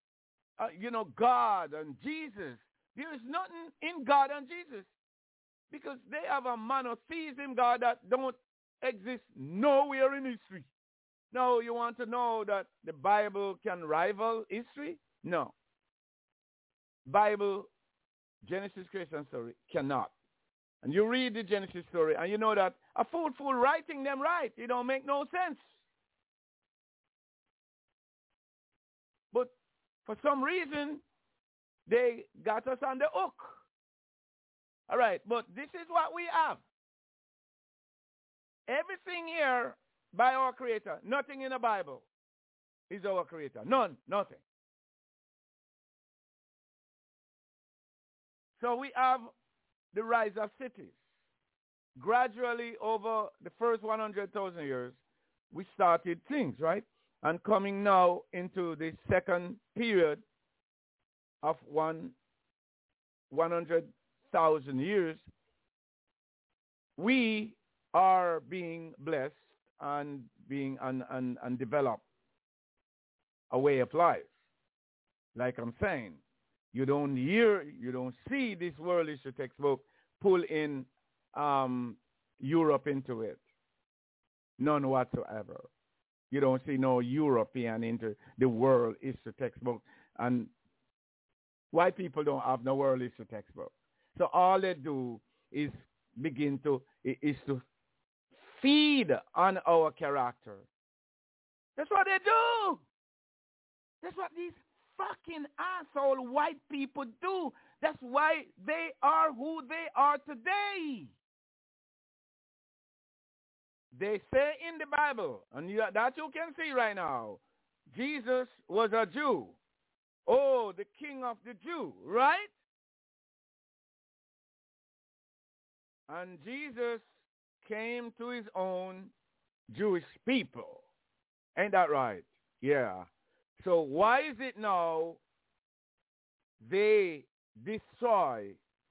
Speaker 2: God and Jesus. There is nothing in God and Jesus because they have a monotheism God that don't exist nowhere in history. Now, you want to know that the Bible can rival history? No. Bible, Genesis creation story, cannot. And you read the Genesis story, and you know that a fool writing them right. It don't make no sense. But for some reason, they got us on the hook. All right, but this is what we have. Everything here by our Creator, nothing in the Bible is our Creator. None, nothing. So we have the rise of cities. Gradually, over the first 100,000 years, we started things, right? And coming now into the second period of 100,000 years, we are being blessed and being and develop a way of life. Like I'm saying, you don't see this world history textbook pull in Europe into it. None whatsoever. You don't see no European into the world history textbook. And white people don't have no world history textbook. So all they do is is to feed on our character. That's what they do. That's what these fucking asshole white people do. That's why they are who they are today. They say in the Bible, and that you can see right now, Jesus was a Jew. Oh, the king of the Jew, right? And Jesus came to his own Jewish people. Ain't that right? Yeah. So why is it now they destroy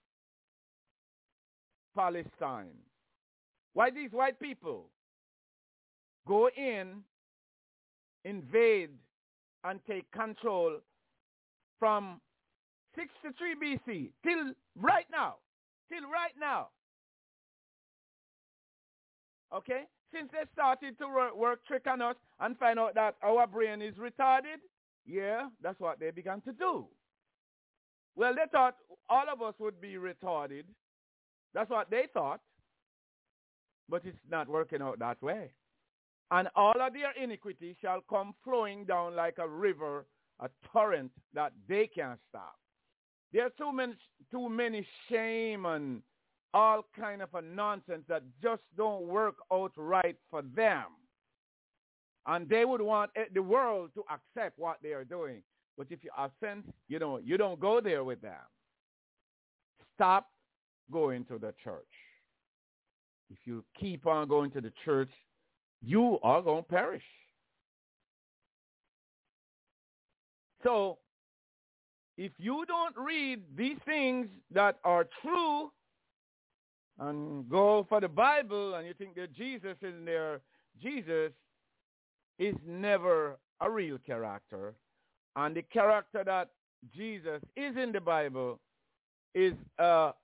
Speaker 2: Palestine? Why these white people go in, invade, and take control from 63 BC till right now? Okay? Since they started to work trick on us and find out that our brain is retarded, yeah, that's what they began to do. Well, they thought all of us would be retarded. That's what they thought. But it's not working out that way. And all of their iniquity shall come flowing down like a river, a torrent that they can't stop. There's too many shame and all kind of a nonsense that just don't work out right for them. And they would want the world to accept what they are doing. But if you have sense, you don't go there with them. Stop going to the church. If you keep on going to the church, you are going to perish. So, if you don't read these things that are true and go for the Bible and you think that Jesus is in there, Jesus is never a real character. And the character that Jesus is in the Bible is a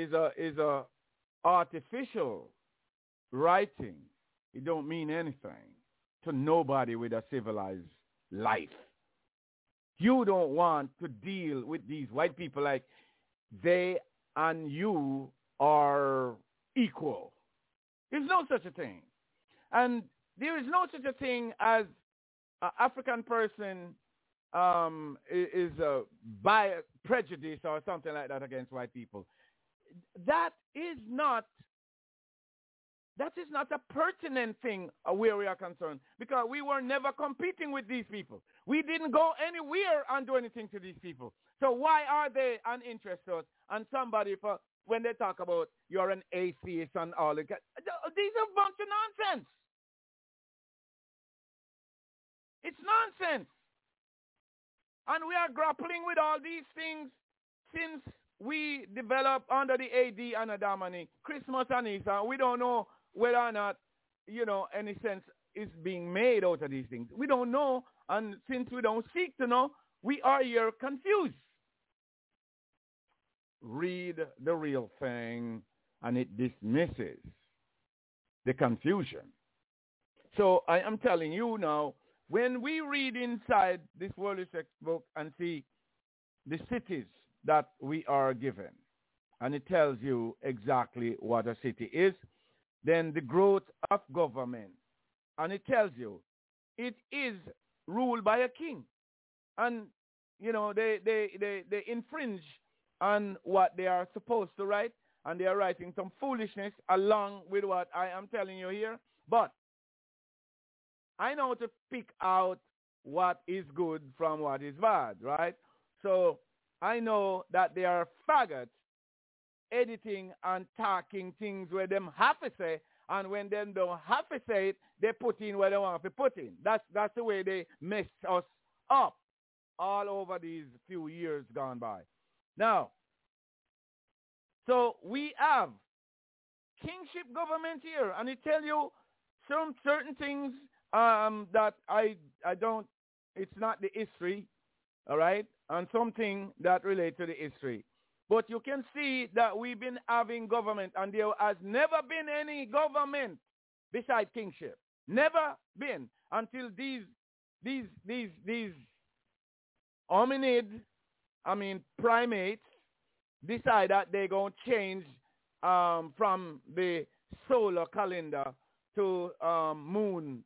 Speaker 2: artificial writing. It don't mean anything to nobody with a civilized life. You don't want to deal with these white people like they and you are equal. There's no such a thing. And there is no such a thing as an African person is bias, prejudice or something like that against white people. That is not a pertinent thing where we are concerned, because we were never competing with these people. We didn't go anywhere and do anything to these people. So why are they uninterested? And somebody, when they talk about you're an atheist and all that, these are a bunch of nonsense. It's nonsense. And we are grappling with all these things since we developed under the AD and Adamani, Christmas and Easter. We don't know whether or not, any sense is being made out of these things. We don't know, and since we don't seek to know, we are here confused. Read the real thing, and it dismisses the confusion. So I am telling you now, when we read inside this worldly textbook and see the cities that we are given, and it tells you exactly what a city is, then the growth of government, and it tells you it is ruled by a king. And, they infringe on what they are supposed to write, and they are writing some foolishness along with what I am telling you here. But I know to pick out what is good from what is bad, right? So I know that there are faggots editing and talking things where them have to say, and when them don't have to say it, they put in where they want to put in. That's the way they mess us up all over these few years gone by. Now, so we have kingship government here, and it tell you some certain things that I don't, it's not the history, all right, and something that relate to the history. But you can see that we've been having government, and there has never been any government beside kingship. Never been until these hominid, primates, decide that they're going to change from the solar calendar to moon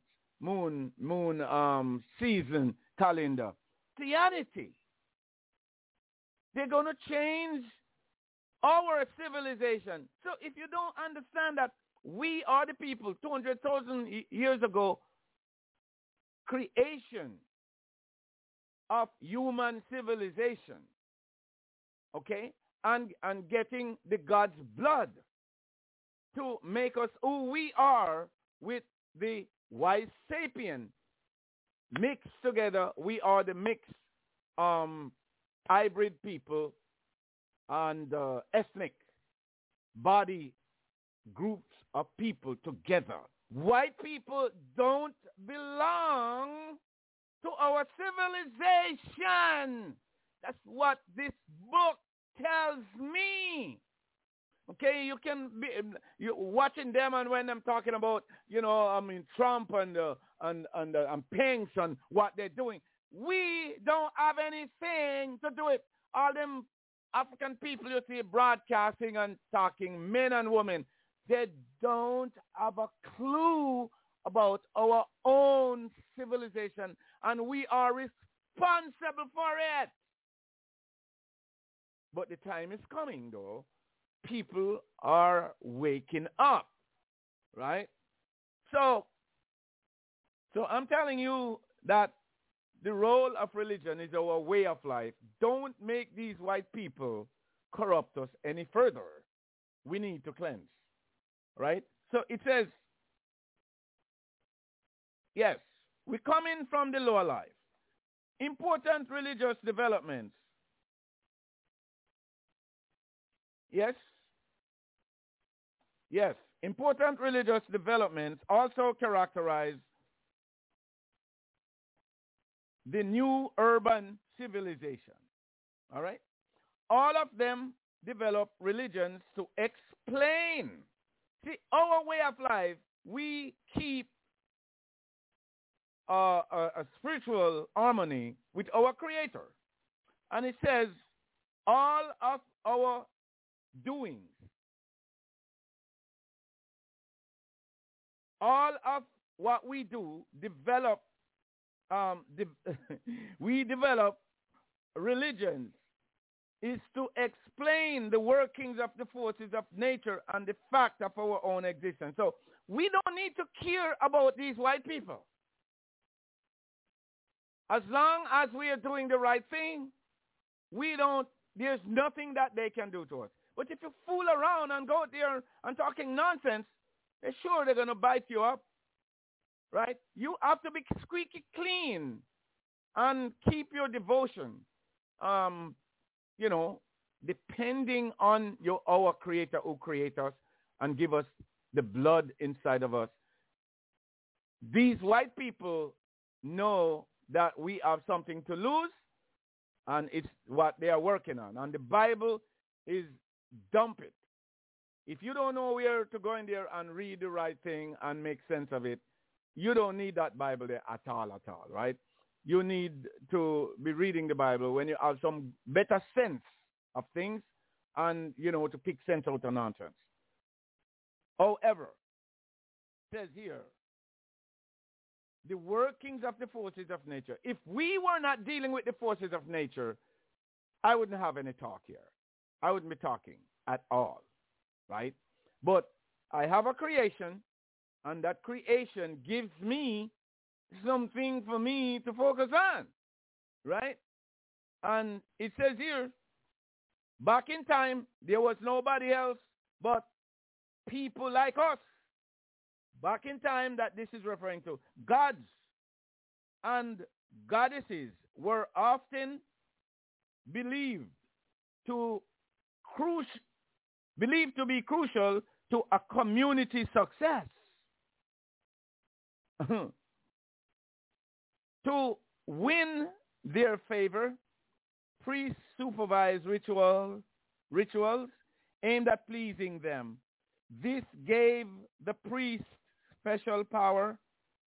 Speaker 2: season calendar. Reality. They're going to change our civilization. So if you don't understand that we are the people, 200,000 years ago, creation of human civilization, okay, and getting the God's blood to make us who we are with the wise sapien mixed together. We are the mixed hybrid people and ethnic body groups of people together. White people don't belong to our civilization. That's what this book tells me. Okay, you can be watching them, and when I'm talking about, Trump and Pence and what they're doing, we don't have anything to do with all them African people you see broadcasting and talking, men and women. They don't have a clue about our own civilization, and we are responsible for it. But the time is coming, though. People are waking up, right? So I'm telling you that the role of religion is our way of life. Don't make these white people corrupt us any further. We need to cleanse, right? So it says, yes, we're coming from the lower life. Important religious developments. Yes, important religious developments also characterize the new urban civilization. All right? All of them develop religions to explain. See, our way of life, we keep a spiritual harmony with our Creator. And it says, all of our doings, all of what we do develop we develop religions is to explain the workings of the forces of nature and the fact of our own existence. So we don't need to care about these white people. As long as we are doing the right thing, there's nothing that they can do to us. But if you fool around and go there and talking nonsense, they're sure they're going to bite you up, right? You have to be squeaky clean and keep your devotion, depending on our Creator who created us and give us the blood inside of us. These white people know that we have something to lose, and it's what they are working on. And the Bible is dump it. If you don't know where to go in there and read the right thing and make sense of it, you don't need that Bible there at all, right? You need to be reading the Bible when you have some better sense of things and, to pick sense out of nonsense. However, it says here, the workings of the forces of nature. If we were not dealing with the forces of nature, I wouldn't have any talk here. I wouldn't be talking at all, right? But I have a creation, and that creation gives me something for me to focus on, right? And it says here, back in time, there was nobody else but people like us. Back in time that this is referring to, gods and goddesses were often believed to be crucial to a community success. To win their favor, priests supervised rituals aimed at pleasing them. This gave the priest special power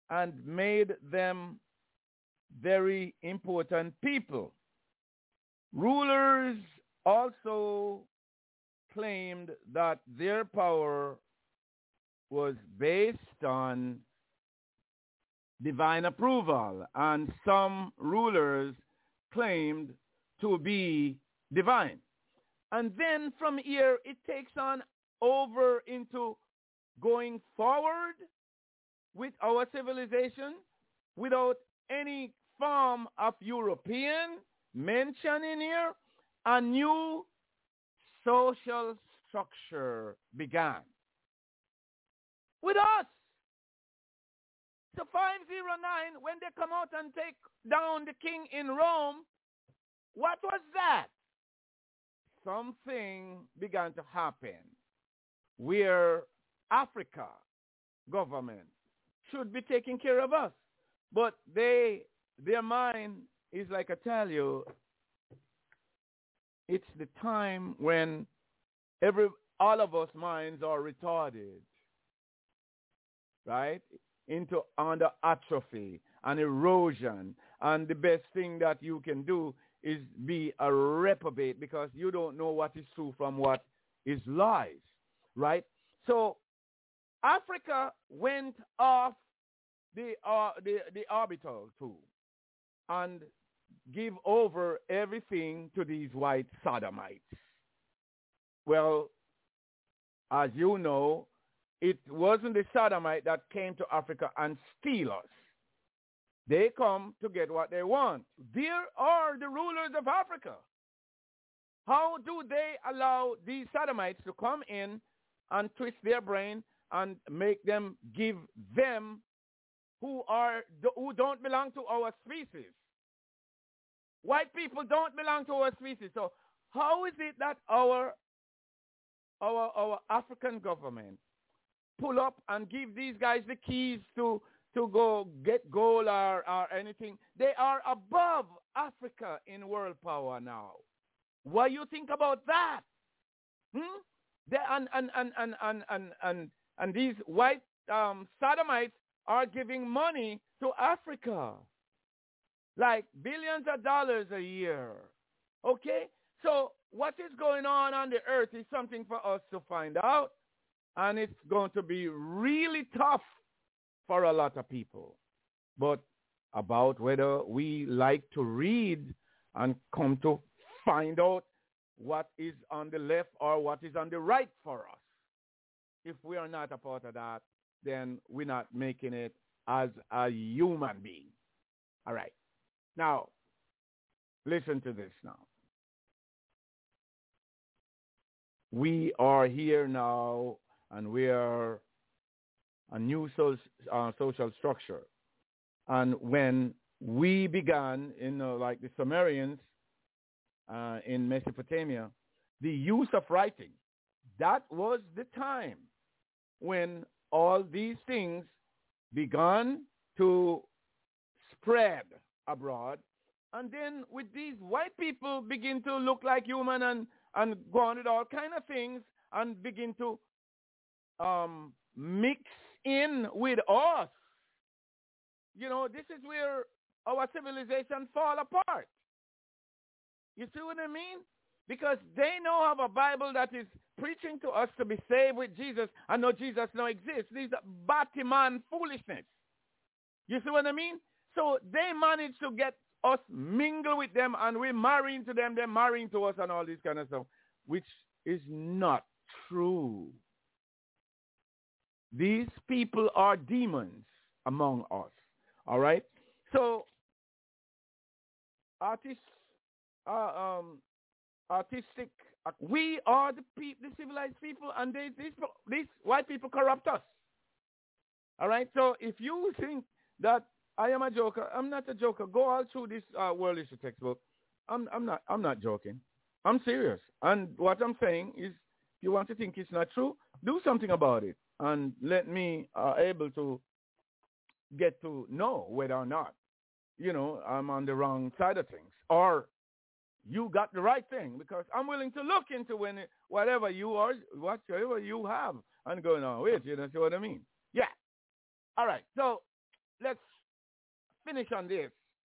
Speaker 2: and made them very important people. Rulers also claimed that their power was based on divine approval, and some rulers claimed to be divine. And then from here, it takes on over into going forward with our civilization without any form of European mention in here. A new social structure began with us. So 509, when they come out and take down the king in Rome, what was that? Something began to happen where Africa government should be taking care of us. But their mind is like I tell you, it's the time when all of us minds are retarded, right? Under atrophy and erosion. And the best thing that you can do is be a reprobate, because you don't know what is true from what is lies, right? So Africa went off the orbital too and give over everything to these white sodomites. Well, as you know, it wasn't the sodomite that came to Africa and steal us. They come to get what they want. There are the rulers of Africa. How do they allow these sodomites to come in and twist their brain and make them give them who don't belong to our species? White people don't belong to our species. So how is it that our African government pull up and give these guys the keys to go get gold or anything? They are above Africa in world power now. What do you think about that? And these white sodomites are giving money to Africa, like billions of dollars a year. Okay? So what is going on the earth is something for us to find out, and it's going to be really tough for a lot of people. But about whether we like to read and come to find out what is on the left or what is on the right for us. If we are not a part of that, then we're not making it as a human being. All right. Now, listen to this now. We are here now, and we are a new social structure. And when we began, like the Sumerians in Mesopotamia, the use of writing, that was the time when all these things began to spread abroad. And then with these white people begin to look like human and go on with all kind of things and begin to mix in with us. This is where our civilization fall apart. You see what I mean? Because they now have a Bible that is preaching to us to be saved with Jesus, and no, Jesus no exists. These are Batman foolishness. You see what I mean? So they managed to get us mingle with them, and we're marrying to them, they're marrying to us, and all this kind of stuff, which is not true. These people are demons among us. All right? So artistic, we are the civilized people, and these white people corrupt us. All right? So if you think that I am a joker, I'm not a joker. Go all through this world history textbook. I'm not joking. I'm serious. And what I'm saying is, if you want to think it's not true, do something about it, and let me able to get to know whether or not, I'm on the wrong side of things, or you got the right thing, because I'm willing to look into whatever you are, whatever you have, and go, no, wait, you know what I mean? Yeah. All right. So let's finish on this.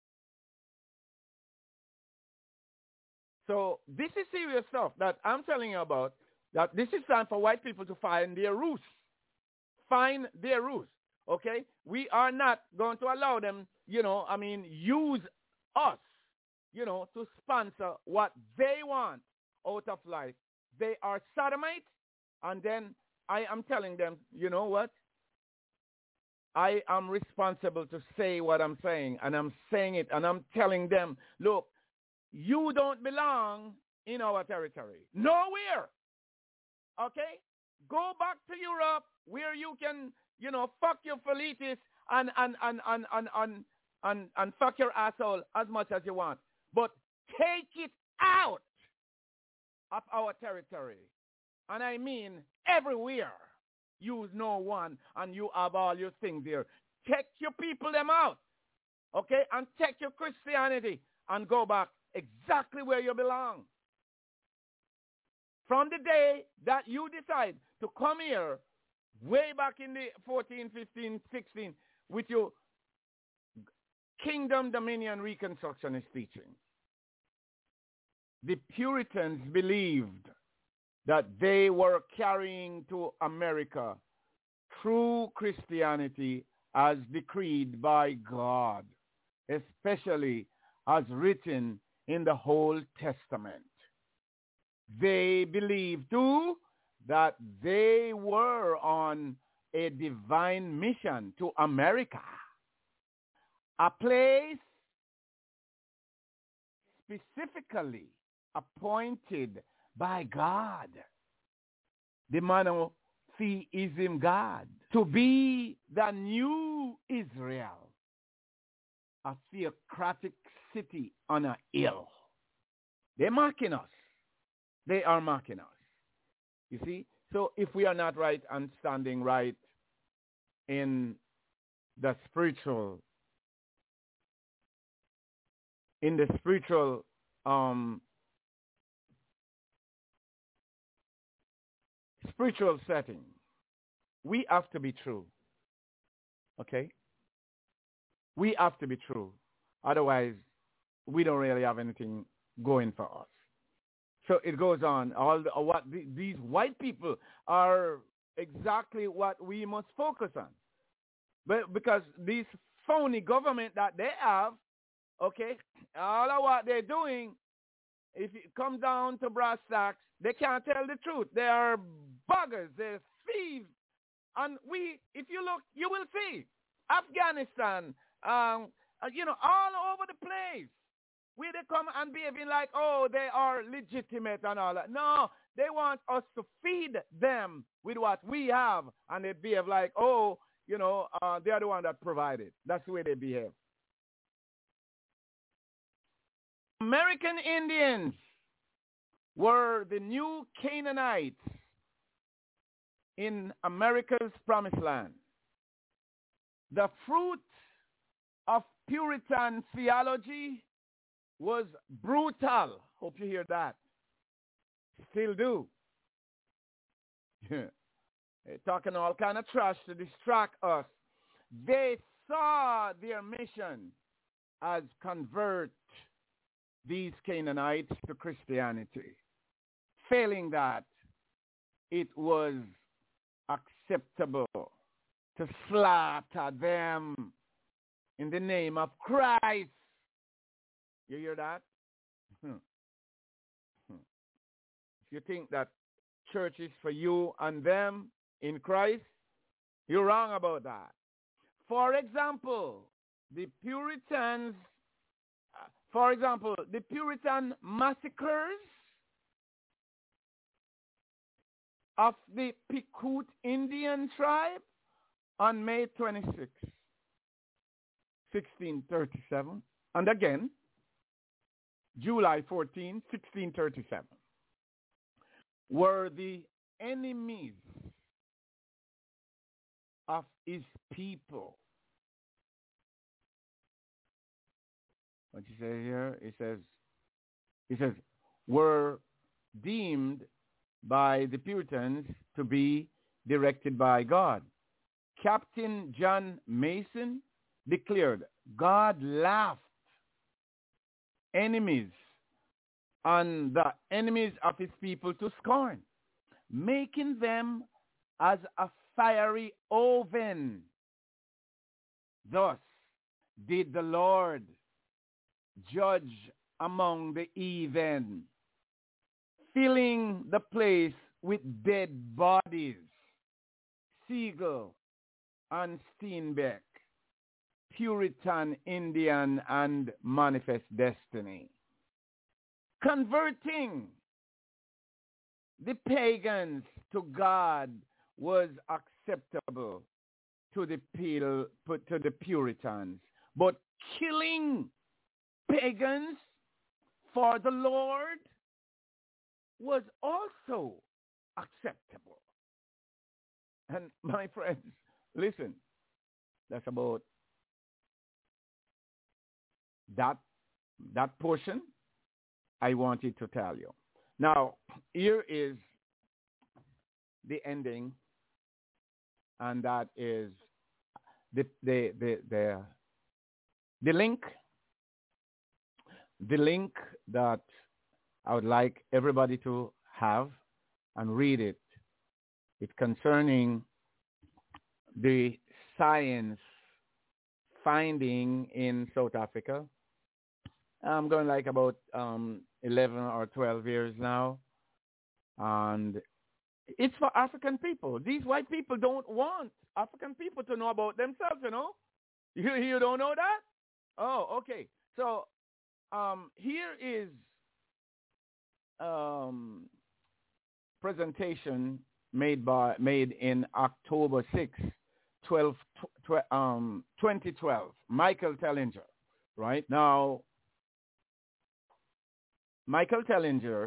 Speaker 2: So this is serious stuff that I'm telling you about, that this is time for white people to find their roots. Find their roots, okay? We are not going to allow them, use us, to sponsor what they want out of life. They are sodomites, and then I am telling them, you know what? I am responsible to say what I'm saying, and I'm saying it, and I'm telling them, look, you don't belong in our territory. Nowhere. Okay? Go back to Europe where you can, fuck your phletis and fuck your asshole as much as you want. But take it out of our territory. And I mean everywhere. Use no one, and you have all your things there. Take your people them out. Okay? And take your Christianity and go back exactly where you belong. From the day that you decide to come here, way back in the 14, 15, 16, with your kingdom, dominion, reconstructionist teaching, the Puritans believed that they were carrying to America true Christianity as decreed by God, especially as written in the Old Testament. They believed too that they were on a divine mission to America, a place specifically appointed by God, the monotheism God, to be the new Israel, a theocratic city on a hill. They're mocking us. They are mocking us. You see? So if we are not right and standing right in the spiritual spiritual setting, we have to be true. Okay? We have to be true. Otherwise, we don't really have anything going for us. So it goes on. These white people are exactly what we must focus on. But because this phony government that they have, okay, all of what they're doing, if it comes down to brass tacks, they can't tell the truth. They are buggers. They're thieves. And if you look, you will see Afghanistan, all over the place, where they come and behaving like, oh, they are legitimate and all that. No, they want us to feed them with what we have, and they behave like, oh, they are the one that provided. That's the way they behave. American Indians were the new Canaanites in America's promised land. The fruit of Puritan theology was brutal. Hope you hear that. Still do. They're talking all kind of trash to distract us. They saw their mission as convert these Canaanites to Christianity. Failing that, it was acceptable to slaughter them in the name of Christ. You hear that? If you think that church is for you and them in Christ, you're wrong about that. For example, the Puritan massacres of the Picute Indian tribe on May 26, 1637, and again, July 14, 1637, were the enemies of his people. What you say here? It says, were deemed by the Puritans to be directed by God. Captain John Mason declared, God laughed enemies and the enemies of his people to scorn, making them as a fiery oven. Thus did the Lord judge among the heathen, filling the place with dead bodies. Siegel and Steinbeck, Puritan, Indian, and Manifest Destiny. Converting the pagans to God was acceptable to the Puritans, but killing pagans for the Lord was also acceptable. And my friends, listen, that's about that portion I wanted to tell you. Now, here is the ending, and that is the link that I would like everybody to have and read it. It's concerning the science finding in South Africa. I'm going like about 11 or 12 years now. And it's for African people. These white people don't want African people to know about themselves, you know. You don't know that? Oh, okay. So here is presentation made in October 6, 2012. Michael Tellinger, right? Now, Michael Tellinger,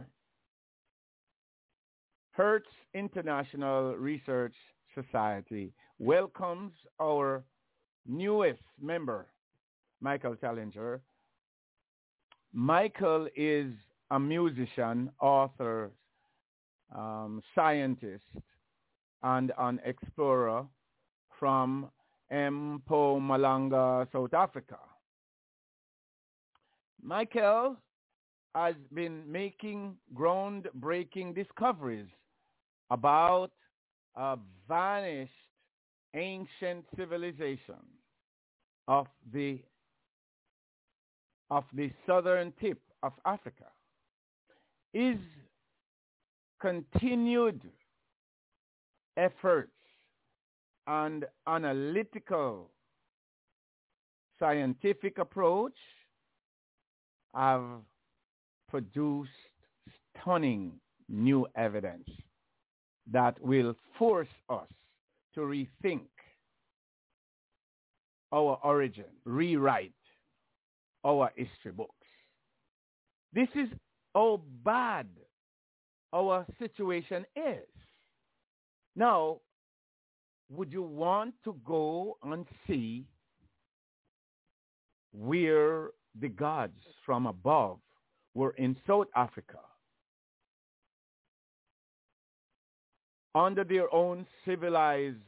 Speaker 2: Hertz International Research Society, welcomes our newest member, Michael Tellinger. Michael is a musician, author, scientist, and an explorer from Mpumalanga, South Africa. Michael has been making groundbreaking discoveries about a vanished ancient civilization of the southern tip of Africa. His continued efforts and analytical scientific approach have produced stunning new evidence that will force us to rethink our origin, rewrite our history books. This is how bad our situation is. Now, would you want to go and see where the gods from above were in South Africa under their own civilized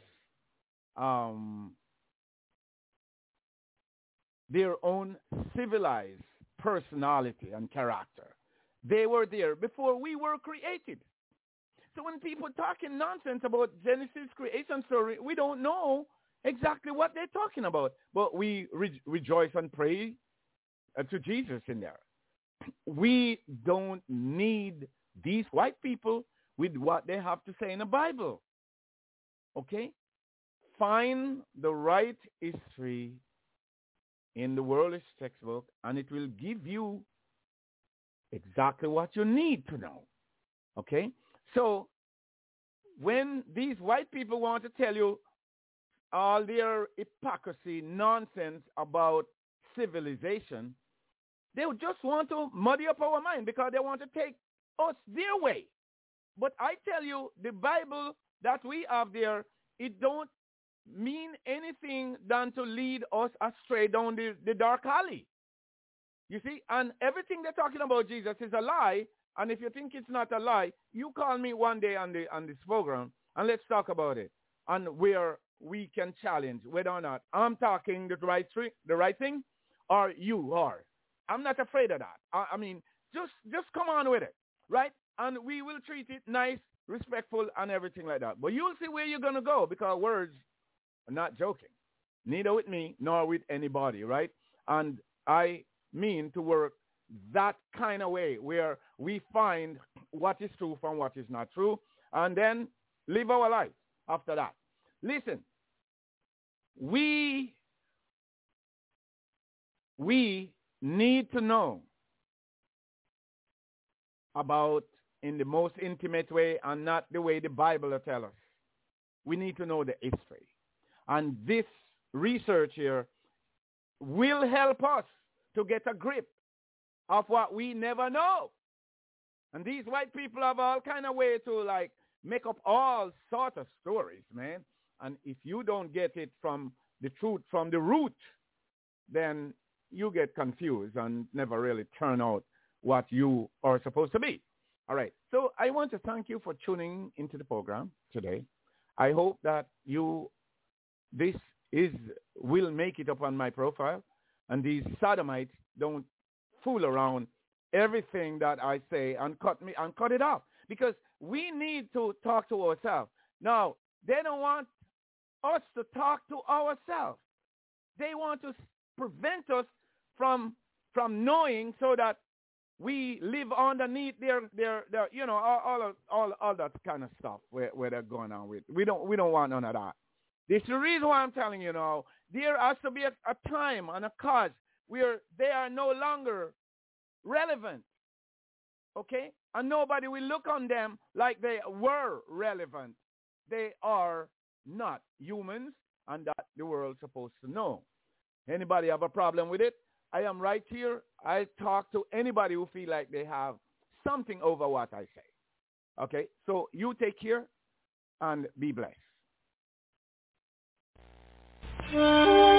Speaker 2: personality and character? They were there before we were created. So when people talking nonsense about Genesis creation story, we don't know exactly what they're talking about. But we rejoice and pray to Jesus in there. We don't need these white people with what they have to say in the Bible. Okay? Find the right history in the world's textbook, and it will give you exactly what you need to know. Okay? So when these white people want to tell you all their hypocrisy, nonsense about civilization, they just want to muddy up our mind because they want to take us their way. But I tell you, the Bible that we have there, it don't mean anything than to lead us astray down the dark alley. You see, and everything they're talking about Jesus is a lie. And if you think it's not a lie, you call me one day on this program and let's talk about it. And where we can challenge whether or not I'm talking the right thing, or you are. I'm not afraid of that. I mean, just come on with it, right? And we will treat it nice, respectful, and everything like that. But you'll see where you're going to go, because words are not joking. Neither with me nor with anybody, right? And I mean to work that kind of way where we find what is true from what is not true, and then live our life after that. Listen, we need to know about in the most intimate way, and not the way the Bible will tell us. We need to know the history. And this research here will help us to get a grip of what we never know. And these white people have all kind of way to like make up all sorts of stories, man. And if you don't get it from the truth, from the root, then you get confused and never really turn out what you are supposed to be. All right. So I want to thank you for tuning into the program today. I hope that this will make it up on my profile, and these sodomites don't fool around everything that I say and cut it off, because we need to talk to ourselves. Now, they don't want us to talk to ourselves. They want to prevent us from knowing, so that we live underneath their you know, all that kind of stuff where they're going on with. We don't want none of that. This is the reason why I'm telling you now. There has to be a time and a cause where they are no longer relevant, okay? And nobody will look on them like they were relevant. They are not humans, and that the world's supposed to know. Anybody have a problem with it? I am right here. I talk to anybody who feel like they have something over what I say. Okay? So you take care and be blessed.